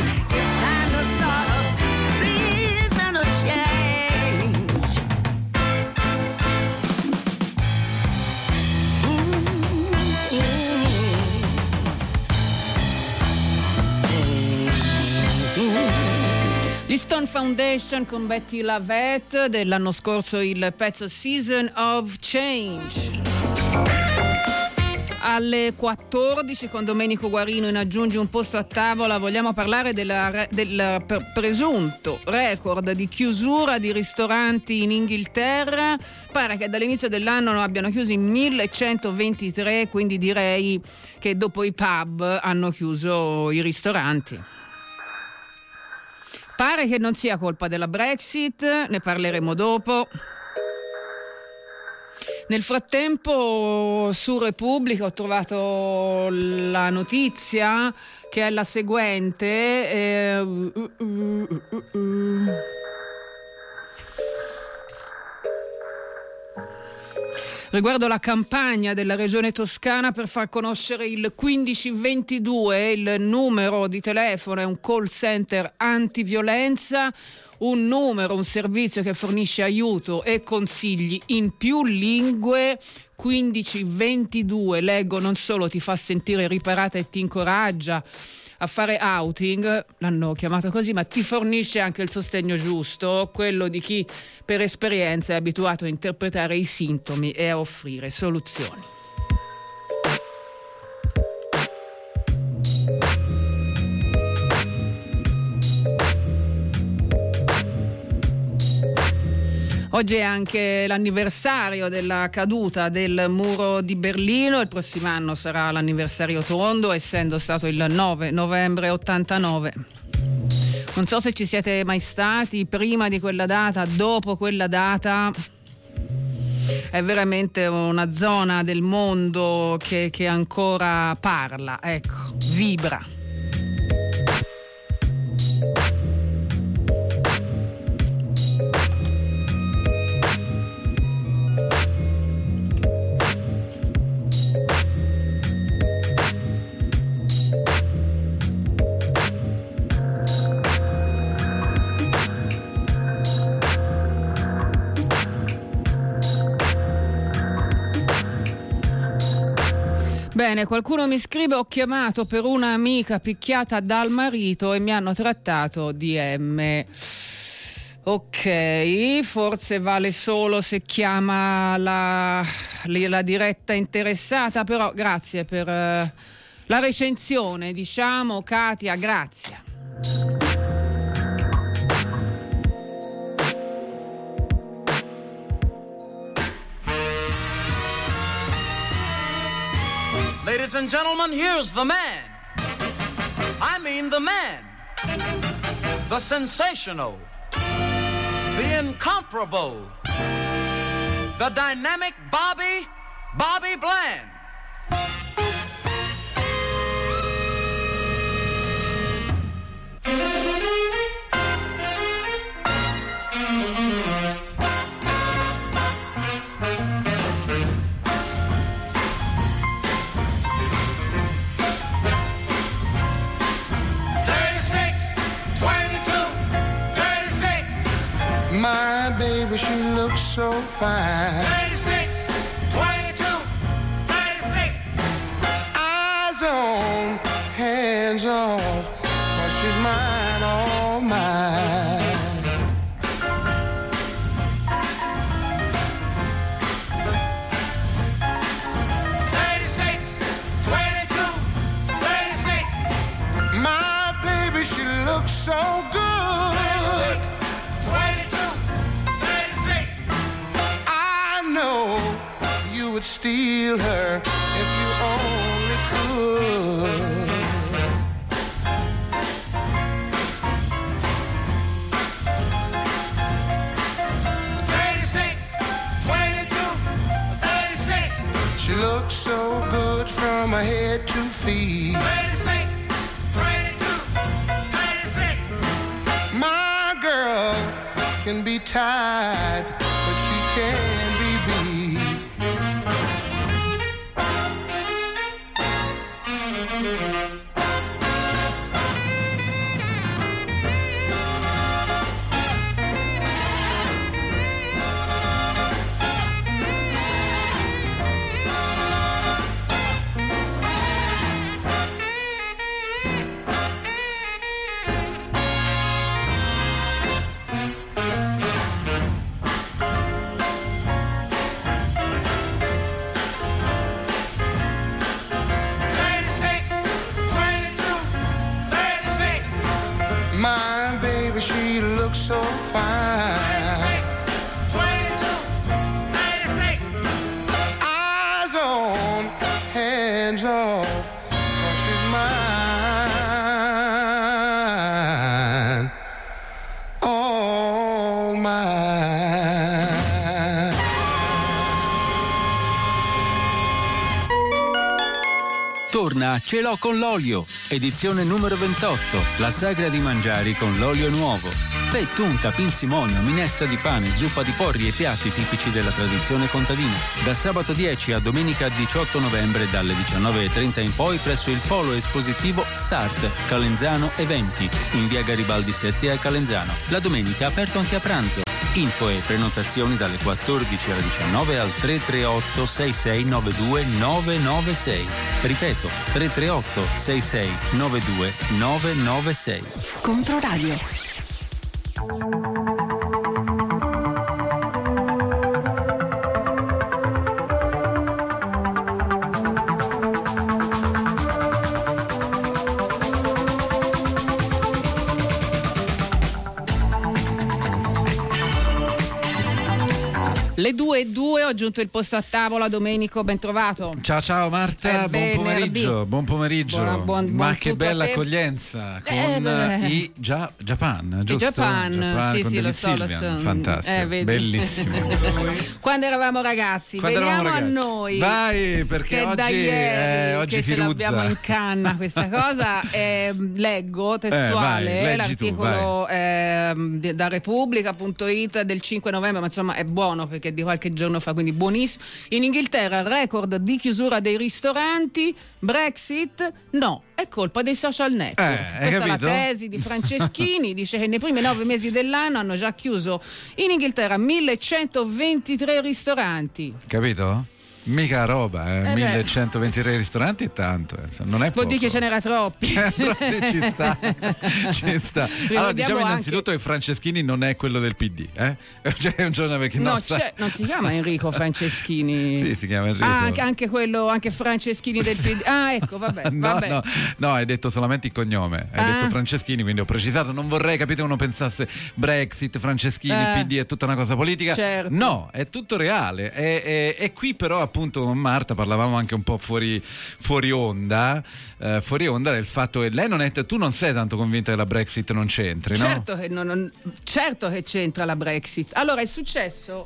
It's time to sort of season a change. Gli Stone Foundation con Betty Lavette, dell'anno scorso il pezzo Season of Change. Alle quattordici con Domenico Guarino in Aggiungi un posto a tavola vogliamo parlare della, del presunto record di chiusura di ristoranti in Inghilterra. Pare che dall'inizio dell'anno ne abbiano chiusi millecentoventitré, quindi direi che dopo i pub hanno chiuso i ristoranti. Pare che non sia colpa della Brexit, ne parleremo dopo. Nel frattempo su Repubblica ho trovato la notizia che è la seguente. Eh, uh, uh, uh, uh. Riguardo la campagna della Regione Toscana per far conoscere il quindici ventidue, il numero di telefono è un call center antiviolenza, un numero, un servizio che fornisce aiuto e consigli in più lingue. Quindici ventidue, leggo, non solo ti fa sentire riparata e ti incoraggia a fare outing, l'hanno chiamato così, ma ti fornisce anche il sostegno giusto, quello di chi per esperienza è abituato a interpretare i sintomi e a offrire soluzioni. Oggi è anche l'anniversario della caduta del muro di Berlino, il prossimo anno sarà l'anniversario tondo, essendo stato il nove novembre ottantanove. Non so se ci siete mai stati prima di quella data, dopo quella data. È veramente una zona del mondo che, che ancora parla, ecco, vibra. Bene, qualcuno mi scrive: ho chiamato per un'amica picchiata dal marito e mi hanno trattato di M. Ok, forse vale solo se chiama la, la diretta interessata, però grazie per uh, la recensione, diciamo, Katia, grazie. Ladies and gentlemen, here's the man. I mean the man. The sensational. The incomparable. The dynamic Bobby, Bobby Bland. My baby, she looks so fine. thirty-six, twenty-two, thirty-six. Eyes on, hands off, 'cause she's mine, all mine. thirty-six, twenty-two, thirty-six. My baby, she looks so good. You would steal her if you only could. thirty-six, twenty-two, thirty-six. She looks so good from her head to feet. thirty-six, twenty-two, thirty-six. My girl can be tied, but she can be beat. My baby, she looks so fine. Eyes on, hands off, 'cause she's mine, all mine. Torna Ce l'ho con l'olio, edizione numero ventotto, la sagra di mangiari con l'olio nuovo. Fettunta, pinzimonio, minestra di pane, zuppa di porri e piatti tipici della tradizione contadina. Da sabato dieci a domenica diciotto novembre dalle diciannove e trenta in poi presso il polo espositivo Start, Calenzano Eventi, in via Garibaldi sette a Calenzano. La domenica aperto anche a pranzo. Info e prenotazioni dalle quattordici alle diciannove al tre tre otto sei sei nove due nove nove sei. Ripeto, tre tre otto sei sei nove due nove nove sei. Controradio. Le due e due, ho giunto il posto a tavola. Domenico, ben trovato. Ciao ciao Marta, È buon venerdì. pomeriggio, buon pomeriggio. Buona- buon- Ma buon che tutto a bella te. accoglienza con Eh, beh. i Gia- Japan, giusto? Japan, sì, con sì, David lo so, lo Sylvian. so. Fantastico, Eh, vedi. bellissimo. Quando eravamo ragazzi, Quando veniamo eravamo a ragazzi. noi. Vai, perché che oggi, da ieri eh, oggi che si ce ruzza. l'abbiamo in canna questa cosa. Eh, leggo testuale Eh, vai, leggi tu, l'articolo ehm, di- da Repubblica punto it del cinque novembre, ma insomma è buono perché è di qualche giorno fa, quindi buonissimo. In Inghilterra record di chiusura dei ristoranti. Brexit no, è colpa dei social network. Eh, hai Questa è la capito? tesi di Franceschini. Dice che nei primi nove mesi dell'anno hanno già chiuso in Inghilterra millecentoventitré ristoranti. Capito? Mica roba, eh. Eh beh. millecentoventitré ristoranti è tanto, eh. Non è Vuol poco. dire che ce n'era troppi. ci sta, ci sta. Allora, Ricordiamo diciamo anche- innanzitutto che Franceschini non è quello del P D, eh? Cioè, è un giorno perché No, non sa- c'è- non si chiama Enrico Franceschini. Sì, si chiama Enrico. Ah, anche, anche quello, anche Franceschini del P D. Ah, ecco, vabbè, No, vabbè. no, no, hai detto solamente il cognome, hai Ah. detto Franceschini, quindi ho precisato, non vorrei, capite, uno pensasse Brexit, Franceschini, Eh. P D è tutta una cosa politica. Certo. No, è tutto reale. E, e- e qui però appunto con Marta parlavamo anche un po' fuori, fuori onda, eh, fuori onda del fatto che lei non è, tu non sei tanto convinta che la Brexit non c'entri, no? Certo che, non- non- certo che c'entra la Brexit. Allora, è successo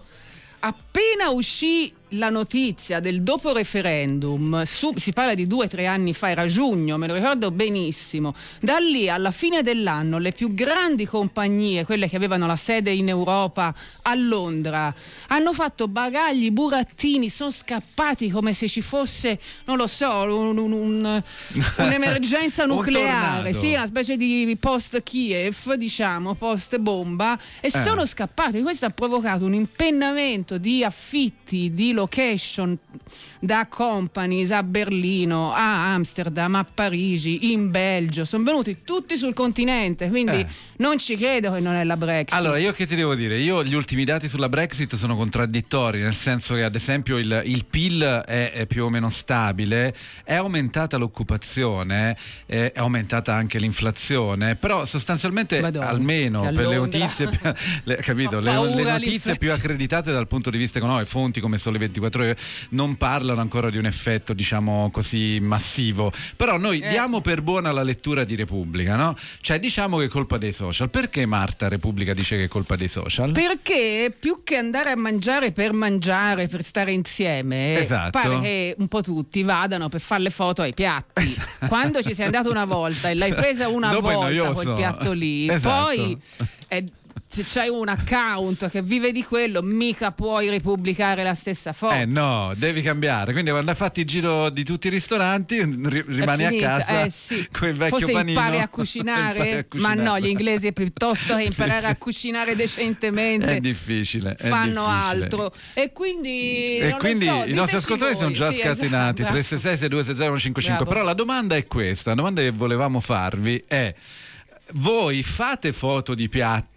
appena uscì la notizia del dopo referendum, su, si parla di due o tre anni fa, era giugno, me lo ricordo benissimo. Da lì alla fine dell'anno le più grandi compagnie, quelle che avevano la sede in Europa, a Londra, hanno fatto bagagli, burattini, sono scappati come se ci fosse, non lo so, un- un- un- un'emergenza Un nucleare, tornado. sì, una specie di post Kiev, diciamo, post bomba, e Eh. sono scappati. Questo ha provocato un impennamento di affitti, di location da companies a Berlino, a Amsterdam, a Parigi, in Belgio. Sono venuti tutti sul continente, quindi Eh. non ci credo che non è la Brexit. Allora, io che ti devo dire? Io gli ultimi dati sulla Brexit sono contraddittori, nel senso che ad esempio il, il P I L è, è più o meno stabile, è aumentata l'occupazione, è, è aumentata anche l'inflazione, però sostanzialmente Madonna, almeno che a per le Londra. notizie, più, le, capito, Fa le, paura le notizie l'inflazione. più accreditate dal punto di vista economico, fonti come Sole ventiquattro Ore non parlano ancora di un effetto, diciamo così, massivo, però noi Eh. diamo per buona la lettura di Repubblica, no? Cioè diciamo che è colpa dei social. Perché Marta Repubblica dice che è colpa dei social? Perché più che andare a mangiare per mangiare, per stare insieme, Esatto. pare che un po' tutti vadano per fare le foto ai piatti. Quando ci sei andato una volta e l'hai presa una Dopo è volta noioso. quel piatto lì, Esatto. poi è- se c'hai un account che vive di quello, mica puoi ripubblicare la stessa foto. Eh no, devi cambiare. Quindi quando hai fatto il giro di tutti i ristoranti, ri- rimani a finita. casa Eh, sì. con il vecchio Forse panino. impari a cucinare, Impari a cucinare. ma no, gli inglesi piuttosto che imparare a cucinare decentemente È difficile. È fanno difficile. altro. E quindi, E non quindi lo so, i nostri diteci ascoltatori voi. sono già Sì, scatenati. esatto, tre sei sei sei due sei zero uno cinque cinque. Bravo. Però la domanda è questa: la domanda che volevamo farvi è: voi fate foto di piatti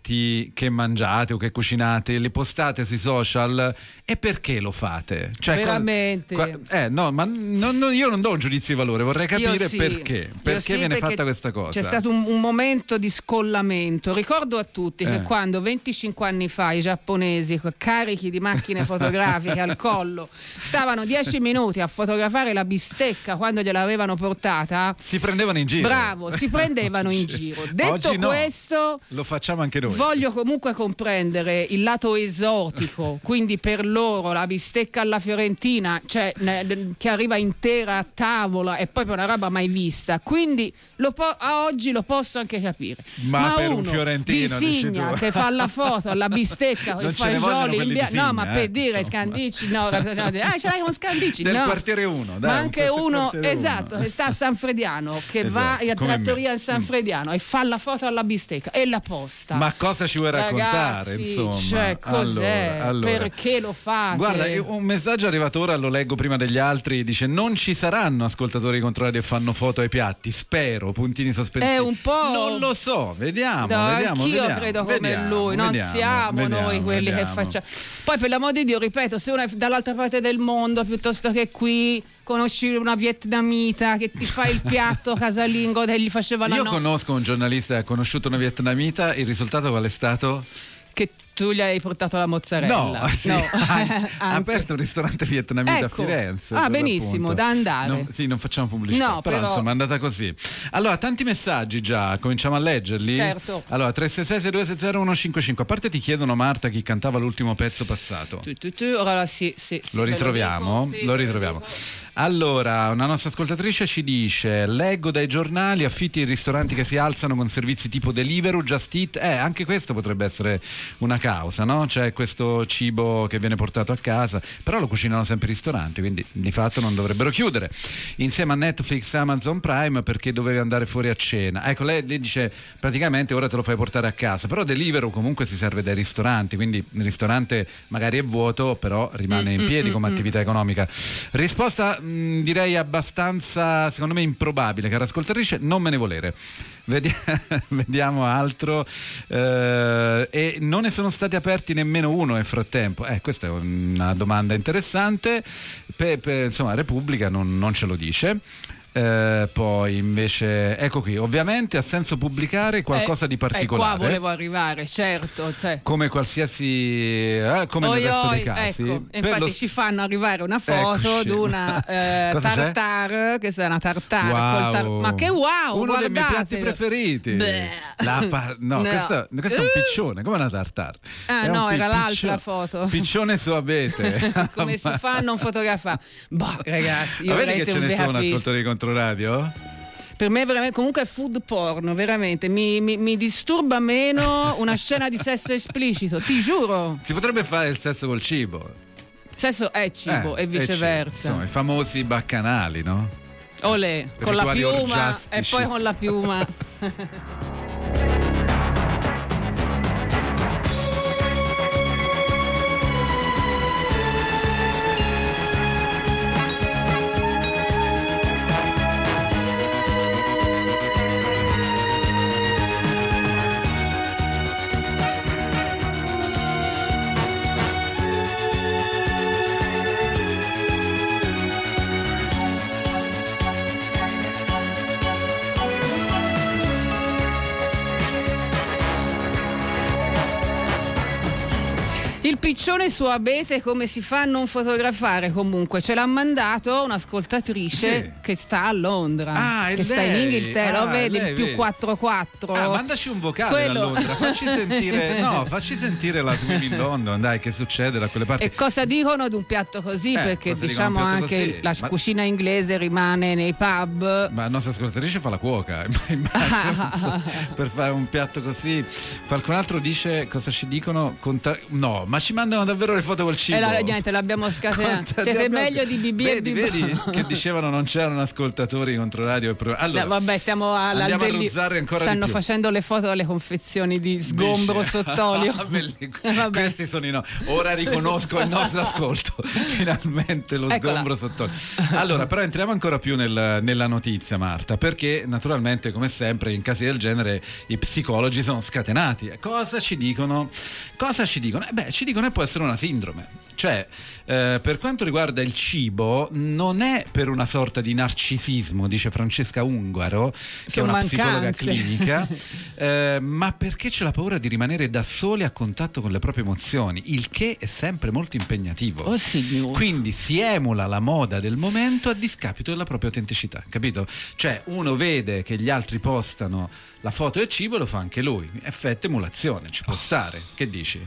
piatti che mangiate o che cucinate, li postate sui social, e perché lo fate? Cioè, veramente? Qua, eh, no, ma non, non, io non do un giudizio di valore, vorrei capire sì. perché. Perché sì, viene perché fatta questa cosa? C'è stato un, un momento di scollamento. Ricordo a tutti Eh. che quando venticinque anni fa i giapponesi carichi di macchine fotografiche al collo stavano dieci minuti a fotografare la bistecca quando gliel'avevano portata, si prendevano in giro. Bravo, si prendevano in giro. Detto Oggi no. questo, lo facciamo anche noi. voglio comunque comprendere il lato esotico, quindi per loro la bistecca alla fiorentina, cioè ne- che arriva intera a tavola, è proprio una roba mai vista, quindi lo po- a oggi lo posso anche capire. Ma Ma per un uno fiorentino, di dici Signa tu. che fa la foto alla bistecca con Non i ce ne vogliono fagioli quelli in di bia- Signa, no, ma per eh, dire insomma. Scandici, no, ah, ce l'hai con Scandici, Del no. quartiere uno, dai, ma un anche quartiere uno, uno. esatto, che sta a San Frediano, che Esatto, va in come me. trattoria in San Frediano e fa la foto alla bistecca e la posta. Ma cosa ci vuoi raccontare? Ragazzi, Insomma, cioè, cos'è? Allora, allora. Perché lo fate? Guarda, un messaggio arrivato ora, lo leggo prima degli altri, dice: non ci saranno ascoltatori contrari e fanno foto ai piatti, spero, puntini sospensivi. È un po'. Non lo so, vediamo, No, vediamo, anch'io vediamo, credo come vediamo, lui, non vediamo, siamo vediamo, noi quelli vediamo. che facciamo. Poi per l'amor di Dio, ripeto, se uno è dall'altra parte del mondo piuttosto che qui, conosci una vietnamita che ti fa il piatto casalingo che gli faceva la Io no- conosco un giornalista che ha conosciuto una vietnamita, il risultato qual è stato? che tu gli hai portato la mozzarella. No, sì, ha, ha aperto un ristorante vietnamita Ecco. a Firenze. Ah, per benissimo, l'appunto. da andare. No, sì, non facciamo pubblicità, No, però, però- insomma è andata così. Allora, tanti messaggi già, cominciamo a leggerli? Certo. Allora, tre sei sei sei due sei zero uno cinque cinque. A parte ti chiedono, Marta, chi cantava l'ultimo pezzo passato. Tu, tu, tu, ora sì, sì, sì, Lo ve ritroviamo? dico, sì, lo ve ritroviamo. dico. Allora, una nostra ascoltatrice ci dice: leggo dai giornali affitti in ristoranti che si alzano con servizi tipo Deliveroo, Just Eat. Eh, anche questo potrebbe essere una causa, no? C'è questo cibo che viene portato a casa, però lo cucinano sempre i ristoranti, quindi di fatto non dovrebbero chiudere. Insieme a Netflix e Amazon Prime, perché dovevi andare fuori a cena. Ecco, lei, lei dice praticamente ora te lo fai portare a casa, però Deliveroo comunque si serve dai ristoranti, quindi il ristorante magari è vuoto, però rimane in piedi come attività economica. Risposta mh, direi abbastanza, secondo me, improbabile, cara ascoltatrice, non me ne volere. Vedi- vediamo altro. Eh, e non ne sono stati aperti nemmeno uno nel frattempo. Eh, questa è una domanda interessante. Pe- pe- insomma, Repubblica non, non ce lo dice. Eh, poi invece, ecco qui, ovviamente ha senso pubblicare qualcosa Eh, di particolare. Eh, qua volevo arrivare, certo, cioè. Come qualsiasi, eh, come Oi, nel resto oi, dei casi. ecco, Per infatti lo- ci fanno arrivare una foto Eccoci. di una eh, Cosa c'è? tartare, che è una tartare Wow. col tar- ma che wow, uno dei miei piatti guardatelo. preferiti. Beh. La pa- no, No. questo, questo è un piccione, come una tartare. Ah, È un no, pi- era l'altra piccio- foto. Piccione su abete. Come si fa a non fotografare? Boh, ragazzi, io Ma vedi che veramente ce non ne vi sono capisco. ascoltatori di Controradio? Per me veramente, comunque è food porno, veramente. Mi, mi, mi disturba meno una scena di sesso esplicito, ti giuro. Si potrebbe fare il sesso col cibo. Sesso è cibo Eh, e è cibo. viceversa. Insomma, i famosi baccanali, no? Olè, con la Rituali piuma orgiastici. e poi con la piuma. Il piccione su abete, come si fa a non fotografare? Comunque ce l'ha mandato un'ascoltatrice Sì. che sta a Londra, Ah, è che sta in lei? Inghilterra, Ah, lo vedi lei, il più vedi. quattro quattro. Ah, mandaci un vocale Quello- da Londra, facci sentire, no, facci sentire la Swim in London, dai, che succede da quelle parti. E cosa dicono di un piatto così? Eh, Perché cosa dicono diciamo di un piatto anche così? la Ma- cucina inglese rimane nei pub. Ma la nostra ascoltatrice fa la cuoca, immagino, non so, per fare un piatto così. Qualcun altro dice, cosa ci dicono? Conta- no, ma ma ci mandano davvero le foto col cibo. E la, niente, l'abbiamo scatenata. Siete abbiamo... meglio di B B e vedi, B B. Vedi che dicevano non c'erano ascoltatori contro radio e pro... Allora, no, vabbè, stiamo alla andiamo a ruzzare ancora stanno di più. facendo le foto alle confezioni di sgombro Dice... sott'olio. eh, questi sono i no. Ora riconosco il nostro ascolto. Finalmente lo Eccola. sgombro sott'olio. Allora, però entriamo ancora più nel, nella notizia, Marta, perché naturalmente, come sempre, in casi del genere i psicologi sono scatenati. Cosa ci dicono? Cosa ci dicono? Eh beh, ci dicono che può essere una sindrome. Cioè, eh, per quanto riguarda il cibo, non è per una sorta di narcisismo, dice Francesca Ungaro, che Sono è una mancanze. psicologa clinica, eh, ma perché c'è la paura di rimanere da soli a contatto con le proprie emozioni, il che è sempre molto impegnativo. Oh, signore. Quindi si emula la moda del momento a discapito della propria autenticità, capito? Cioè, uno vede che gli altri postano la foto del cibo e lo fa anche lui. Effetto emulazione, ci può stare. Che dici?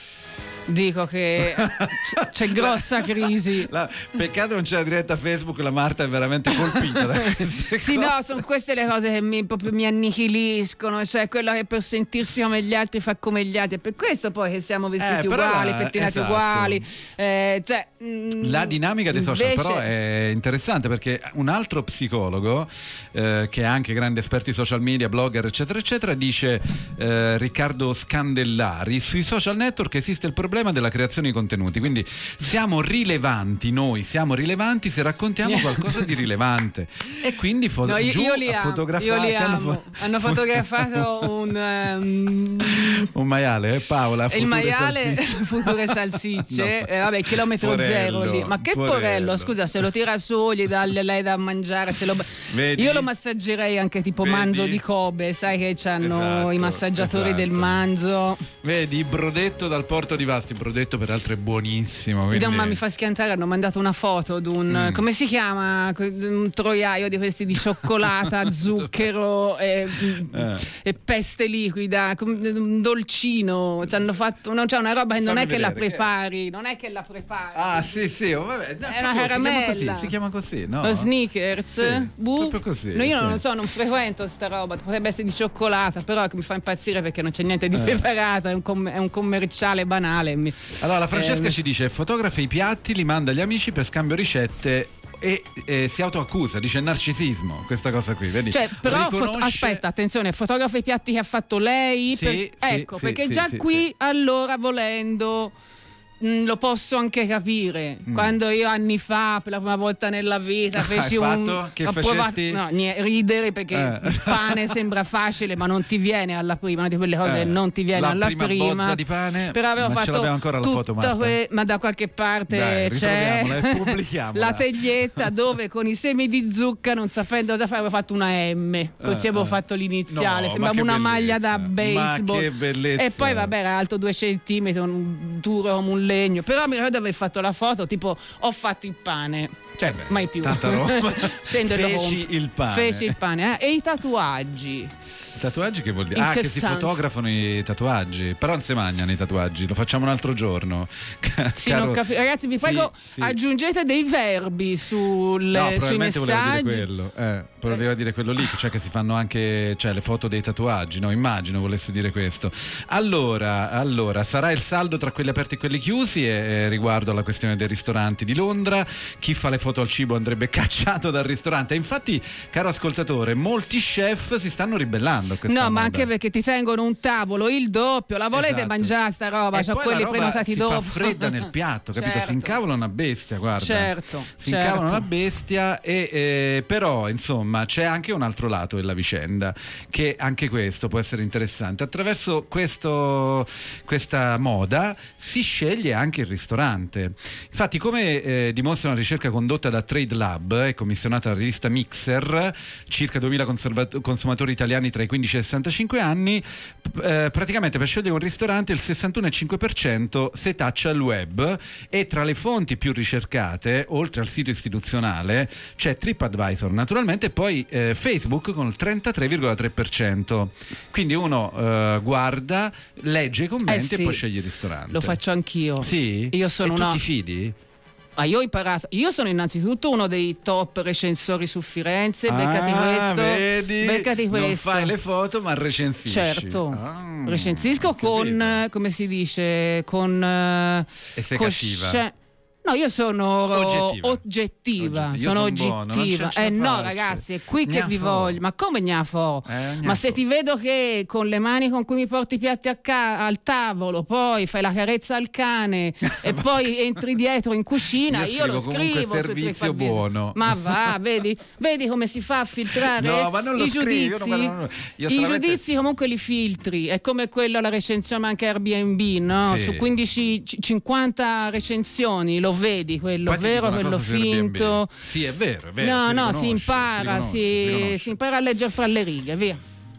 Dico che c- c'è grossa crisi. La, peccato non c'è la diretta Facebook, la Marta è veramente colpita da queste Sì, cose. no, sono queste le cose che mi, proprio mi annichiliscono, cioè quella che per sentirsi come gli altri fa come gli altri, è per questo poi che siamo vestiti Eh, però uguali, la- pettinati esatto. uguali, eh, cioè, mh, La dinamica dei social invece- però è interessante, perché un altro psicologo eh, che è anche grande esperto di social media, blogger eccetera eccetera, dice eh, Riccardo Scandellari: sui social network esiste il problema della creazione di contenuti, quindi siamo rilevanti, noi siamo rilevanti se raccontiamo qualcosa di rilevante, e quindi fo- No, io, giù io li a amo, fotografare. io li che hanno amo. fo- Hanno fotografato un ehm, un maiale, eh, Paola, il future maiale salsicce. future salsicce, No. eh, vabbè, chilometro Porello, zero lì. Ma che porello, porello. scusa, se lo tira su, gli dà lei da mangiare, se lo... Vedi? Io lo massaggerei anche tipo Vedi? manzo di Kobe, sai che c'hanno Esatto, i massaggiatori esatto. del manzo. Vedi, brodetto dal porto di Vasti, brodetto peraltro è buonissimo, quindi... No, ma mi fa schiantare, hanno mandato una foto di un, Mm. come si chiama, un troiaio di questi di cioccolata, zucchero e, Eh. e peste liquida, com- un dolcino, ci hanno fatto, non c'è una roba che non Fammi è che la vedere, che- prepari, non è che la prepari. Ah, sì, sì, oh, vabbè. No, È una proprio, caramella. Si chiama così, si chiama così, no? Lo Snickers, Sì, Buh. proprio così, No, io sì. non lo so, non frequento sta roba, potrebbe essere di cioccolata, però che mi fa impazzire perché non c'è niente di Eh. preparato, è un, com- è un commerciale banale. Mi- Allora, la Francesca Eh, ci dice: fotografa i piatti, li manda agli amici per scambio ricette e eh, si autoaccusa, dice narcisismo, questa cosa qui, vedi? Cioè, però fo- Riconosce- aspetta, attenzione, fotografa i piatti che ha fatto lei. Sì, per- sì, ecco, sì, perché sì, già sì, qui sì. allora volendo mh, lo posso anche capire. Mm. Quando io anni fa, per la prima volta nella vita, Hai feci un fatto? Che ho facesti? no, nie- ridere perché Eh. il pane sembra facile, ma non ti viene alla prima, una di quelle cose Eh, che non ti viene la alla prima prima. bozza di pane, Però avevo ma ce fatto l'abbiamo ancora la tutta foto, Marta? que- ma da qualche parte Dai, c'è ritroviamola e pubblichiamola. la teglietta dove con i semi di zucca, non sapendo cosa fare, avevo fatto una M, così Eh, avevo eh. fatto l'iniziale, No, sembrava ma che una maglia bellezza. da baseball. Ma che bellezza. E poi vabbè, era alto due centimetri, un- duro come un legno, però mi ricordo di aver fatto la foto tipo ho fatto il pane, cioè Eh beh, mai più. tanta roba. Scendo e lo Feci compro. il pane. Feci il pane, eh. E i tatuaggi. Tatuaggi che vuol dire? In Ah, che che si senso? fotografano i tatuaggi. Però non si mangiano i tatuaggi, lo facciamo un altro giorno. Sì, Caro- non capi- Ragazzi, vi Sì, prego, sì. aggiungete dei verbi sul, No, sui probabilmente voleva messaggi. dire quello. Eh, voleva dire quello lì, cioè che si fanno anche, cioè, le foto dei tatuaggi, no? Immagino volesse dire questo. Allora, allora, sarà il saldo tra quelli aperti e quelli chiusi, e, eh, riguardo alla questione dei ristoranti di Londra. Chi fa le foto al cibo andrebbe cacciato dal ristorante. E infatti, caro ascoltatore, molti chef si stanno ribellando a questa No, ma moda. anche perché ti tengono un tavolo, il doppio, la volete Esatto. mangiare sta roba? E C'ho poi quelli la roba prenotati si dopo. fa fredda nel piatto, capito? Certo. Si incavola una bestia, guarda. Certo, Si certo. incavola una bestia e eh, però, insomma, c'è anche un altro lato della vicenda, che anche questo può essere interessante. Attraverso questo, questa moda si sceglie anche il ristorante. Infatti, come eh, dimostra una ricerca condotta da Trade Lab e commissionata dalla rivista Mixer, circa duemila conserva- consumatori italiani tra i quindici e i sessantacinque anni, eh, praticamente per scegliere un ristorante il sessantuno virgola cinque per cento setaccia il web, e tra le fonti più ricercate, oltre al sito istituzionale, c'è TripAdvisor naturalmente, e poi eh, Facebook con il trentatré virgola tre per cento. Quindi uno eh, guarda, legge i commenti Eh sì, e poi sceglie il ristorante. Lo faccio anch'io. Sì? Io sono e una... tu ti fidi? Ah, io ho imparato, io sono innanzitutto uno dei top recensori su Firenze, beccati ah, questo, vedi? beccati questo. Non fai le foto ma recensisci. Certo, ah, recensisco con, come si dice, con... E sei cattiva? No, io sono oggettiva, oggettiva. Oggettiva. sono Io son oggettiva. buono, eh no, faccio. ragazzi, è qui che Gnafo. vi voglio. Ma come gnafo? Eh, Ma se ti vedo che con le mani con cui mi porti i piatti a ca- al tavolo, poi fai la carezza al cane e poi entri dietro in cucina, io, io lo scrivo scrivo su servizio TripAdvisor. buono. Ma va, vedi, vedi come si fa a filtrare No, ma non lo i scrivo, giudizi? io non- non- io I solamente- giudizi comunque li filtri. È come quello alla recensione, ma anche Airbnb, no? Sì. Su quindici cinquanta recensioni lo vedi quello Poi ti dico vero, una quello cosa su Airbnb. finto. Sì, è vero, è vero. No, si no, riconosce, si impara, si, si, riconosce, si riconosce. si impara a leggere fra le righe, via.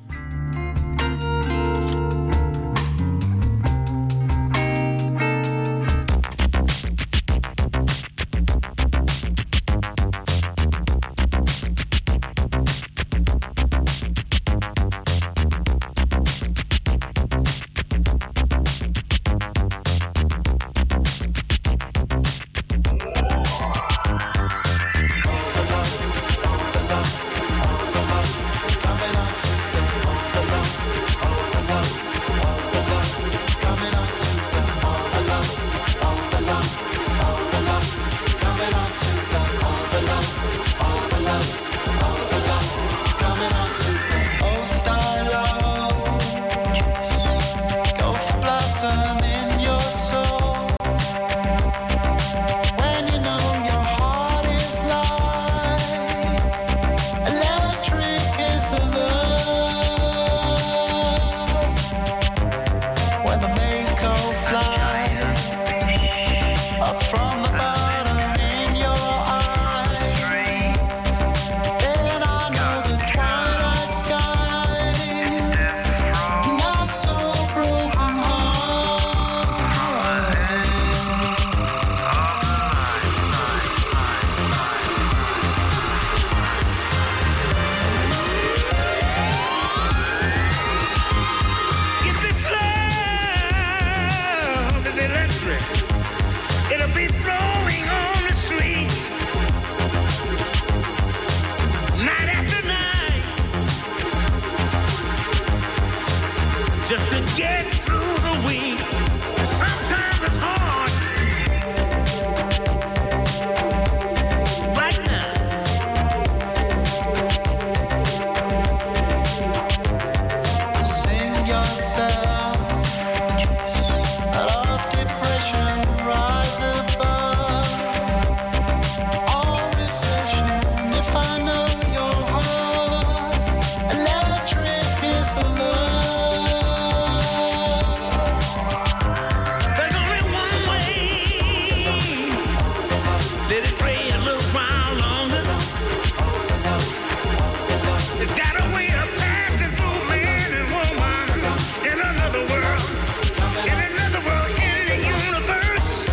Just to get through the week. Sometimes it's hard. Right now. Sing yourself out of depression, rise above all recession. If I know your heart, electric is the love. There's only one way. Let it pray a little while longer. It's got a way of passing through man and woman in another world, in another world, in the universe.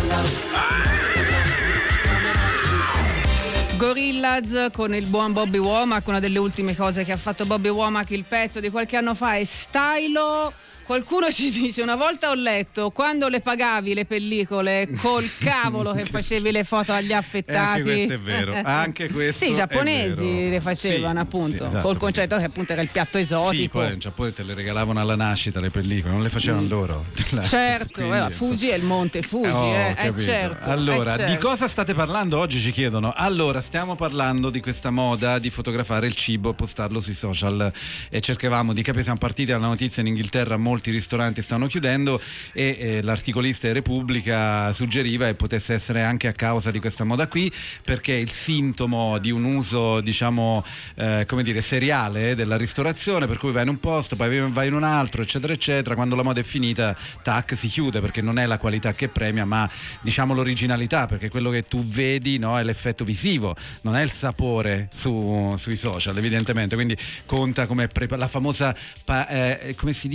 Gorillaz con il buon Bobby Womack. Una delle ultime cose che ha fatto Bobby Womack, il pezzo di qualche anno fa, è Stylo. Qualcuno ci dice, una volta ho letto, quando le pagavi le pellicole col cavolo che facevi le foto agli affettati. E anche questo è vero, anche questo sì, i è giapponesi vero. le facevano, Sì, appunto, sì, esatto. col concetto che appunto era il piatto esotico. Sì, poi in Giappone te le regalavano alla nascita le pellicole, non le facevano loro. Certo, Quindi, eh, Fuji è il monte Fuji, Oh, eh, eh, capito. certo. Allora, eh, certo. di cosa state parlando oggi, ci chiedono? Allora, stiamo parlando di questa moda di fotografare il cibo e postarlo sui social, e cercavamo di capire, siamo partiti dalla notizia: in Inghilterra molti ristoranti stanno chiudendo, e eh, l'articolista di Repubblica suggeriva che potesse essere anche a causa di questa moda qui, perché è il sintomo di un uso, diciamo, eh, come dire, seriale della ristorazione, per cui vai in un posto, poi vai in un altro, eccetera eccetera. Quando la moda è finita, tac, si chiude, perché non è la qualità che premia, ma diciamo l'originalità, perché quello che tu vedi, no, è l'effetto visivo, non è il sapore su, sui social, evidentemente. Quindi conta come prepa- la famosa pa- eh, come si dice,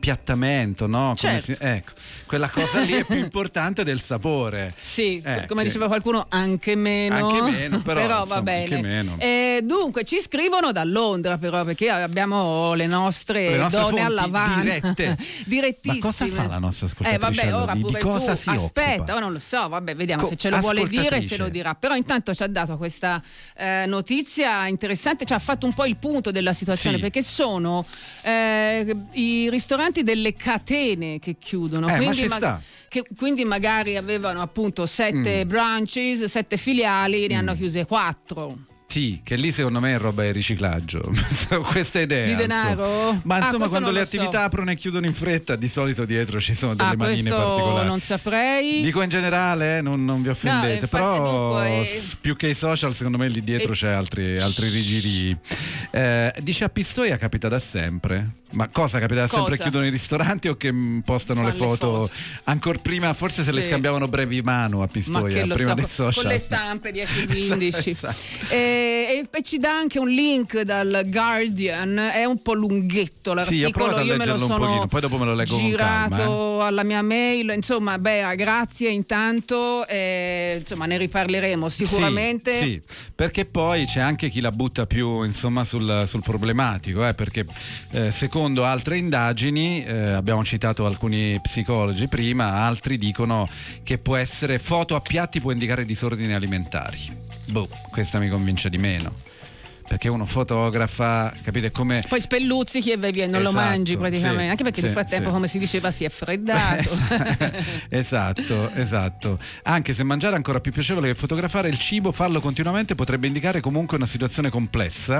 l'impiattamento, no? Come Certo. si- ecco, quella cosa lì è più importante del sapore. Sì, Eh, come che- diceva qualcuno, anche meno. Anche meno, però, va insomma, bene. anche meno. Eh, dunque, ci scrivono da Londra, però, perché abbiamo le nostre, Le nostre donne fonti alla Havana. dirette. Direttissime. Ma cosa fa la nostra Eh, ascoltatrice? vabbè, ora Di- pure di cosa tu, si aspetta, occupa? ora non lo so, vabbè, vediamo Co- se ce lo vuole dire, ascoltatrice. se lo dirà. Però intanto ci ha dato questa eh, notizia interessante, ci ha fatto un po' il punto della situazione, Sì. perché sono eh, i ristoranti delle catene che chiudono. Eh, ma quindi ci ma- sta. che quindi magari avevano appunto sette Mm. branches, sette filiali, ne Mm. hanno chiuse quattro. Sì, che lì secondo me è roba di riciclaggio. Questa idea. Di denaro? insomma. Ma Ah, insomma, questo quando non le lo so. attività aprono e chiudono in fretta, di solito dietro ci sono delle Ah, manine questo particolari. non saprei. Dico in generale, eh, non, non vi offendete, infatti, però dunque, eh, s- più che i social, secondo me lì dietro eh, c'è altri, altri rigiri. Eh, dice a Pistoia capita da sempre. Ma cosa capita da sempre? Cosa? Chiudono i ristoranti o che mh, postano Fanno le le foto? foto. Ancora prima, forse se le Sì. scambiavano brevi mano a Ma Pistoia, che lo prima so, dei con- social. con le stampe dieci quindici. Esatto. E, e ci dà anche un link dal Guardian, è un po' lunghetto Sì, l'articolo, ho provato a io me lo leggerlo un sono pochino, poi dopo me lo leggo con girato calma, eh. alla mia mail, insomma, beh, grazie intanto, eh, insomma ne riparleremo sicuramente. Sì, sì, perché poi c'è anche chi la butta più insomma sul, sul problematico, eh, perché eh, secondo altre indagini, eh, abbiamo citato alcuni psicologi prima, altri dicono che può essere foto a piatti può indicare disordini alimentari. Boh, questa mi convince di meno. Perché uno fotografa, capite come. Poi spelluzzichi e vai via, non Esatto, lo mangi praticamente, sì, anche perché sì, nel frattempo, sì. come si diceva, si è freddato. Esatto, esatto. Anche se mangiare è ancora più piacevole che fotografare, il cibo, farlo continuamente potrebbe indicare comunque una situazione complessa.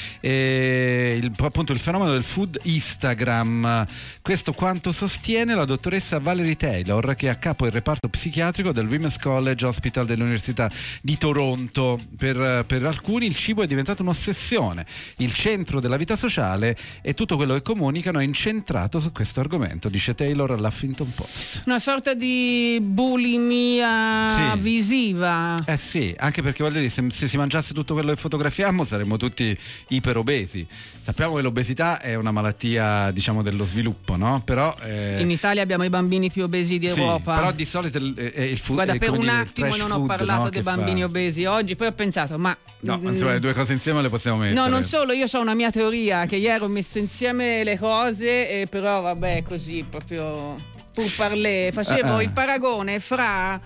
E il, appunto il fenomeno del food Instagram. Questo quanto sostiene la dottoressa Valerie Taylor, che è a capo del reparto psichiatrico del Women's College Hospital dell'Università di Toronto. Per, per alcuni il cibo è diventato un'ossessione. Il centro della vita sociale e tutto quello che comunicano è incentrato su questo argomento, dice Taylor all'Huffington Post. Una sorta di bulimia Sì. visiva. Eh sì, anche perché voglio dire, se, se si mangiasse tutto quello che fotografiamo saremmo tutti iperobesi. Sappiamo che l'obesità è una malattia, diciamo, dello sviluppo, no? Però eh, In Italia abbiamo i bambini più obesi sì, d'Europa. però di solito il, è il food Guarda, è per come un dire, il attimo trash non ho food, parlato no, dei che bambini fa- obesi oggi, poi ho pensato, ma No, mm, insomma, le due cose insieme le possiamo mettere. no, non solo, io ho una mia teoria che ieri ho messo insieme le cose, e però vabbè, così proprio pour parler, facevo Ah, ah. il paragone fra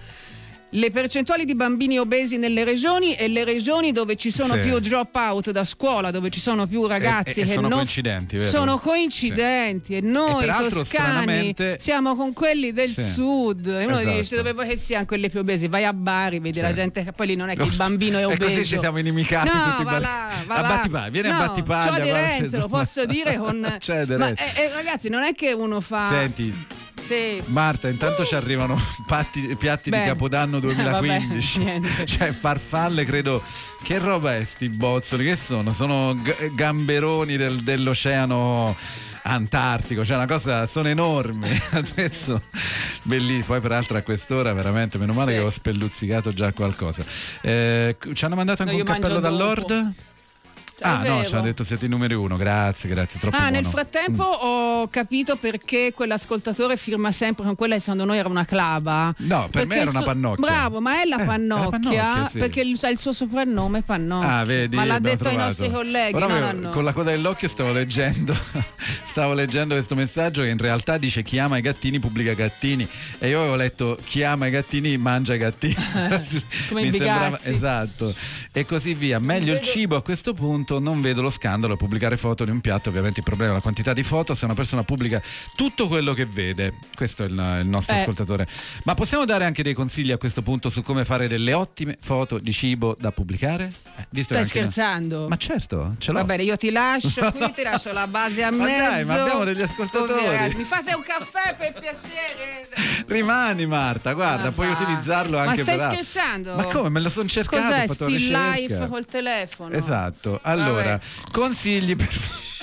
le percentuali di bambini obesi nelle regioni e le regioni dove ci sono Sì. più drop out da scuola, dove ci sono più ragazzi E- e che sono non coincidenti, vero? sono coincidenti, e noi E peraltro, toscani stranamente- siamo con quelli del Sì. sud, e uno Esatto. dice dove vuoi che siano quelli più obesi, vai a Bari, vedi Sì. la gente che poi lì non è che il bambino è E obeso. così ci siamo inimicati no, tutti. va bar- là, va a là. Battipaglia, vieni no, a Battipaglia. c'ho di guarda, Renzo, lo posso dire con C'è di ma Renzo. eh, eh, ragazzi, non è che uno fa Senti, sì. Marta, intanto ci arrivano patti- piatti Beh. di Capodanno duemilaquindici. Vabbè, niente. Cioè, farfalle, credo. Che roba è sti bozzoli? Che sono? Sono g- gamberoni del- dell'oceano Antartico, cioè una cosa, sono enormi. Adesso bellissimo. Poi, peraltro, a quest'ora, veramente, meno male Sì. che ho spelluzzicato già qualcosa. Eh, ci hanno mandato anche No, un io cappello mangio da dopo. Lord? Cioè, Ah, è no, vero. ci ha detto siete i numeri uno. Grazie, grazie. Troppo Ah, buono. nel frattempo ho capito perché quell'ascoltatore firma sempre con quella che secondo noi era una clava. No, per me Perché era il una suo- pannocchia. Bravo, ma è la Eh, pannocchia, era pannocchia, sì. perché il, il suo soprannome è Pannocchia. Ah, vedi, ma l'ha abbiamo detto ai trovato. nostri colleghi, Però non io a noi. con la coda dell'occhio stavo leggendo stavo leggendo questo messaggio che in realtà dice chi ama i gattini pubblica gattini, e io avevo letto chi ama i gattini mangia i gattini. Come Mi i sembrava bigazzi. esatto, e così via. Meglio il cibo a questo punto, non vedo lo scandalo a pubblicare foto di un piatto. Ovviamente il problema è la quantità di foto. Se una persona pubblica tutto quello che vede, questo è il, il nostro Eh. ascoltatore. Ma possiamo dare anche dei consigli a questo punto su come fare delle ottime foto di cibo da pubblicare? Eh, visto Stai che anche- scherzando? Ma certo, ce l'ho. Va bene, io ti lascio qui, ti lascio la base a Ma mezzo. dai, ma abbiamo degli ascoltatori. Dove- Mi fate un caffè per piacere? Rimani Marta, guarda, Ah, puoi va. utilizzarlo Ma anche stai per altro. scherzando? Ma come? Me lo sono cercato, Cos'è ho fatto still ricerca. life col telefono? Esatto. Allora, Vabbè. consigli per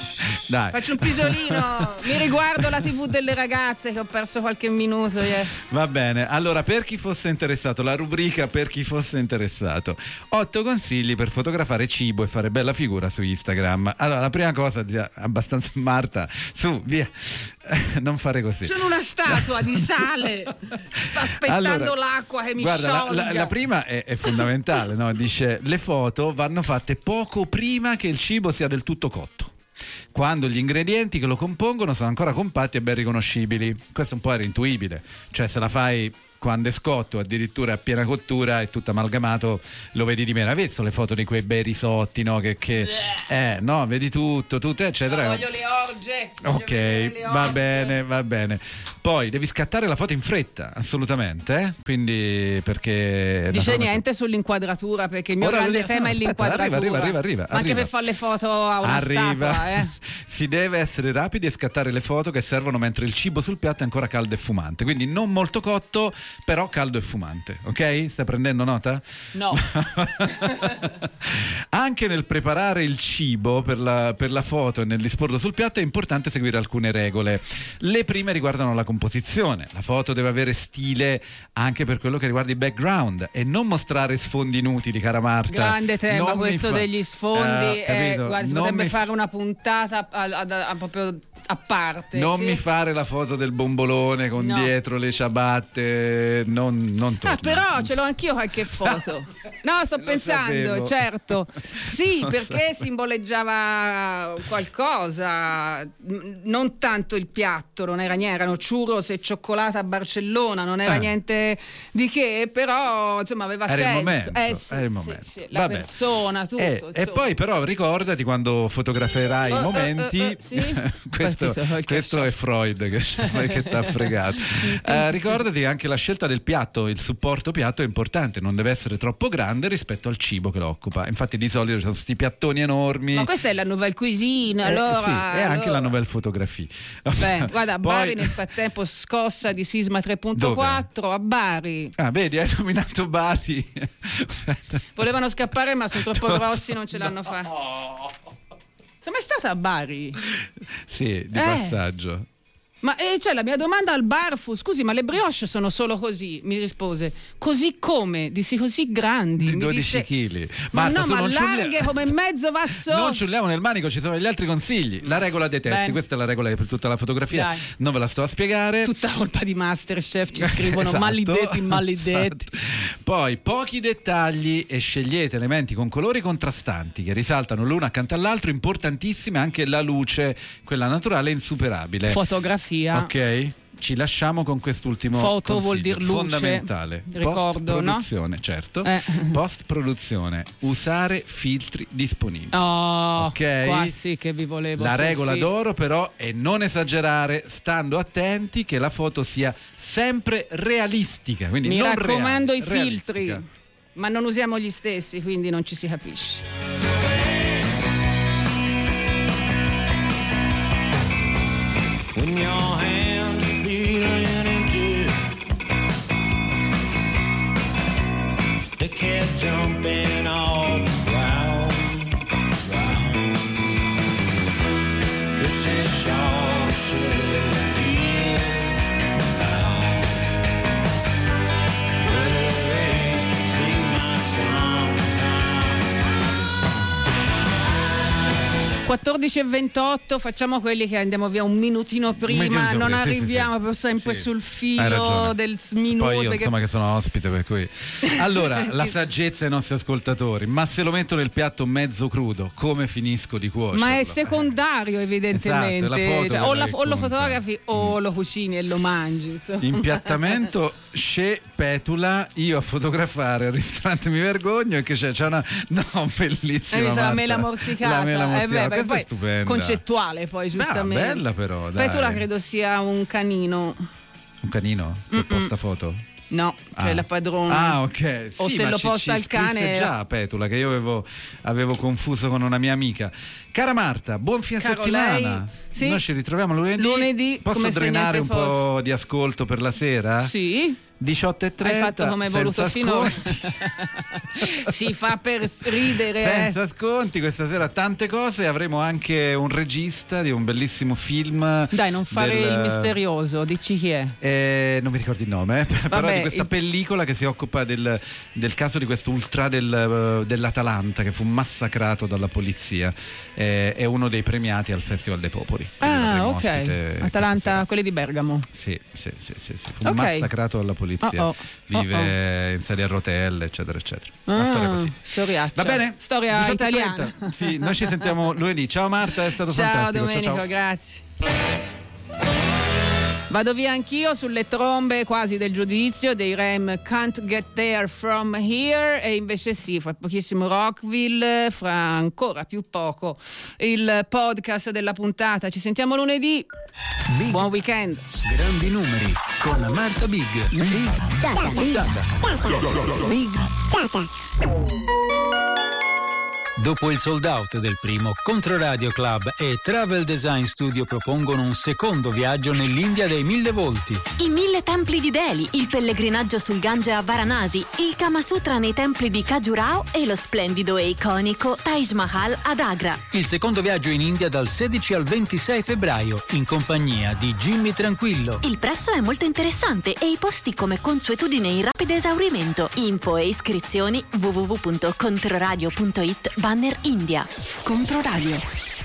Dai. Faccio un pisolino, mi riguardo la tivù delle ragazze che ho perso qualche minuto ieri. Va bene, allora per chi fosse interessato, la rubrica per chi fosse interessato, otto consigli per fotografare cibo e fare bella figura su Instagram. Allora la prima cosa, abbastanza Marta, su via, non fare così. Sono una statua di sale aspettando Allora, l'acqua che mi guarda, la, sciolga. la, la prima è, è fondamentale, no? Dice le foto vanno fatte poco prima che il cibo sia del tutto cotto, quando gli ingredienti che lo compongono sono ancora compatti e ben riconoscibili. Questo un po' era intuibile, cioè se la fai quando è scotto, addirittura a piena cottura, è tutto amalgamato, lo vedi di meno. Hai visto le foto di quei bei risotti, no? Che, che eh, no, vedi tutto, tutto eccetera. No, voglio le orge. Voglio Ok, le va orge. bene, va bene. Poi devi scattare la foto in fretta, assolutamente, eh? Quindi perché Dice niente sull'inquadratura, perché il mio Ora lo grande dico, tema no, è aspetta, l'inquadratura. arriva, arriva, arriva, Ma anche arriva. per fare le foto a una arriva. statua, eh. Si deve essere rapidi e scattare le foto che servono mentre il cibo sul piatto è ancora caldo e fumante, quindi non molto cotto, però caldo e fumante, ok? Stai prendendo nota? No. Anche nel preparare il cibo per la, per la foto e nell'esporlo sul piatto è importante seguire alcune regole. Le prime riguardano la composizione. La foto deve avere stile anche per quello che riguarda i background e non mostrare sfondi inutili, cara Marta. Grande tema Non mi questo fa- degli sfondi, Eh, eh, capito? guarda, si Non potrebbe mi fa- fare una puntata a, a- a- a- proprio a parte. Non sì. mi fare la foto del bombolone con No. dietro le ciabatte, non, non torna. Ah, però ce l'ho anch'io qualche foto. No, sto pensando, sapevo. certo. Sì, Lo perché sapevo. simboleggiava qualcosa, n- non tanto il piatto, non era niente, erano churros e cioccolata a Barcellona, non era Eh. niente di che, però insomma aveva Era il senso. momento, Eh, sì, era il sì, momento. sì, la Vabbè. persona, tutto. Eh, e insomma. poi però ricordati quando fotograferai Oh, i oh, momenti, oh, oh, sì? questo, Partito col questo è Freud che, che ti ha fregato. Eh, ricordati che anche la scelta del piatto, il supporto piatto è importante, non deve essere troppo grande rispetto al cibo che lo occupa. Infatti di solito ci sono questi piattoni enormi. Ma questa è la nouvelle cuisine, Eh, allora. sì, e anche allora. la nouvelle fotografia. Beh, guarda, Poi- Bari nel frattempo scossa di sisma tre punto quattro a Bari. Ah, vedi, hai nominato Bari. Volevano scappare ma sono troppo grossi, non ce l'hanno fatta. Sei mai stata a Bari? Sì, di Eh. passaggio. Ma eh, cioè la mia domanda al bar fu: scusi, ma le brioche sono solo così? Mi rispose: così come? Dissi così grandi. Di Mi dodici disse, chili. Ma Marta, no, tu ma non ci ulli- larghe come mezzo vasso. Non ci ulliamo nel manico, ci sono gli altri consigli. La regola dei terzi, Bene. questa è la regola per tutta la fotografia. Dai. Non ve la sto a spiegare. Tutta colpa di Masterchef, ci scrivono Esatto. maledetti, maledetti. Esatto. Poi pochi dettagli e scegliete elementi con colori contrastanti che risaltano l'uno accanto all'altro. Importantissima anche la luce, quella naturale e insuperabile. Fotografia. Ok? Ci lasciamo con quest'ultimo Foto consiglio vuol dir luce, fondamentale. ricordo, no? Post-produzione, certo. Eh. Post-produzione, usare filtri disponibili. Oh, Ok? qua sì che vi volevo. La sul regola film. d'oro però è non esagerare, stando attenti che la foto sia sempre realistica. Quindi Mi non raccomando reale, i realistica. filtri, ma non usiamo gli stessi, quindi non ci si capisce. When your hands are feeling empty, stick head jumping off the ground, ground. Just as sharp should it be now. Will they sing my song quattordici e ventotto, facciamo quelli che andiamo via un minutino prima, Un minutino non prima, sì, arriviamo sì, sì. proprio sempre Sì. sul Hai filo ragione. del s- minuto. Poi io perché- insomma che sono ospite, per cui allora la saggezza ai nostri ascoltatori: ma se lo metto nel piatto mezzo crudo, come finisco di cuocerlo? Ma è secondario evidentemente. Esatto, è la foto Cioè, o, quella la- che o lo conta. fotografi o lo cucini e lo mangi, insomma. Impiattamento Chez Petula, io a fotografare al ristorante mi vergogno, che c'è, c'è una no bellissima Hai visto la Marta. mela morsicata? La mela Eh, morsicata, beh, beh, questa poi è stupenda. concettuale poi giustamente. Ah, bella però, dai. Petula credo sia un canino. Un canino che Mm-mm. posta foto? No, cioè Ah. la padrona. Ah, ok. O Sì, se ma lo ci- posta ci il cane. scrisse già Petula, che io avevo, avevo confuso con una mia amica. Cara Marta, buon fine Caro settimana. lei, sì. Noi ci ritroviamo lunedì. Lunedì, Posso come se drenare un niente po' di ascolto per la sera? Sì. diciotto e trenta. Hai fatto come hai voluto finora. Si fa per ridere. Senza eh. sconti, questa sera tante cose. Avremo anche un regista di un bellissimo film. Dai, non fare del... il misterioso, dici chi è? Eh, non mi ricordo il nome, eh. Però Vabbè, di questa il... pellicola che si occupa del, del caso di questo ultra del, dell'Atalanta che fu massacrato dalla polizia. Eh, è uno dei premiati al Festival dei Popoli. Ah, ok. Atalanta, quelli di Bergamo. Sì, sì, sì, sì, sì. Fu okay. massacrato dalla polizia. Oh, oh. Vive oh, oh. in sedia a rotelle, eccetera, eccetera. Ah, Una storia così. Storiaccia. Va bene? Storia diciotto e italiana. trenta. Sì, noi ci sentiamo lunedì. Ciao Marta, è stato ciao, fantastico. Domenico, ciao, ciao. grazie. Vado via anch'io sulle trombe quasi del giudizio dei Rem Can't Get There From Here, e invece sì, fra pochissimo Rockville, fra ancora più poco il podcast della puntata. Ci sentiamo lunedì. Big Buon weekend. Grandi numeri con Marta Big. Big Data. Big Data. Big Data. Dopo il sold out del primo, Controradio Club e Travel Design Studio propongono un secondo viaggio nell'India dei mille volti. I mille templi di Delhi, il pellegrinaggio sul Gange a Varanasi, il Kama Sutra nei templi di Khajuraho e lo splendido e iconico Taj Mahal ad Agra. Il secondo viaggio in India dal sedici al ventisei febbraio, in compagnia di Jimmy Tranquillo. Il prezzo è molto interessante e i posti come consuetudine in rapido esaurimento. Info e iscrizioni w w w punto controradio punto it banner India. Controradio.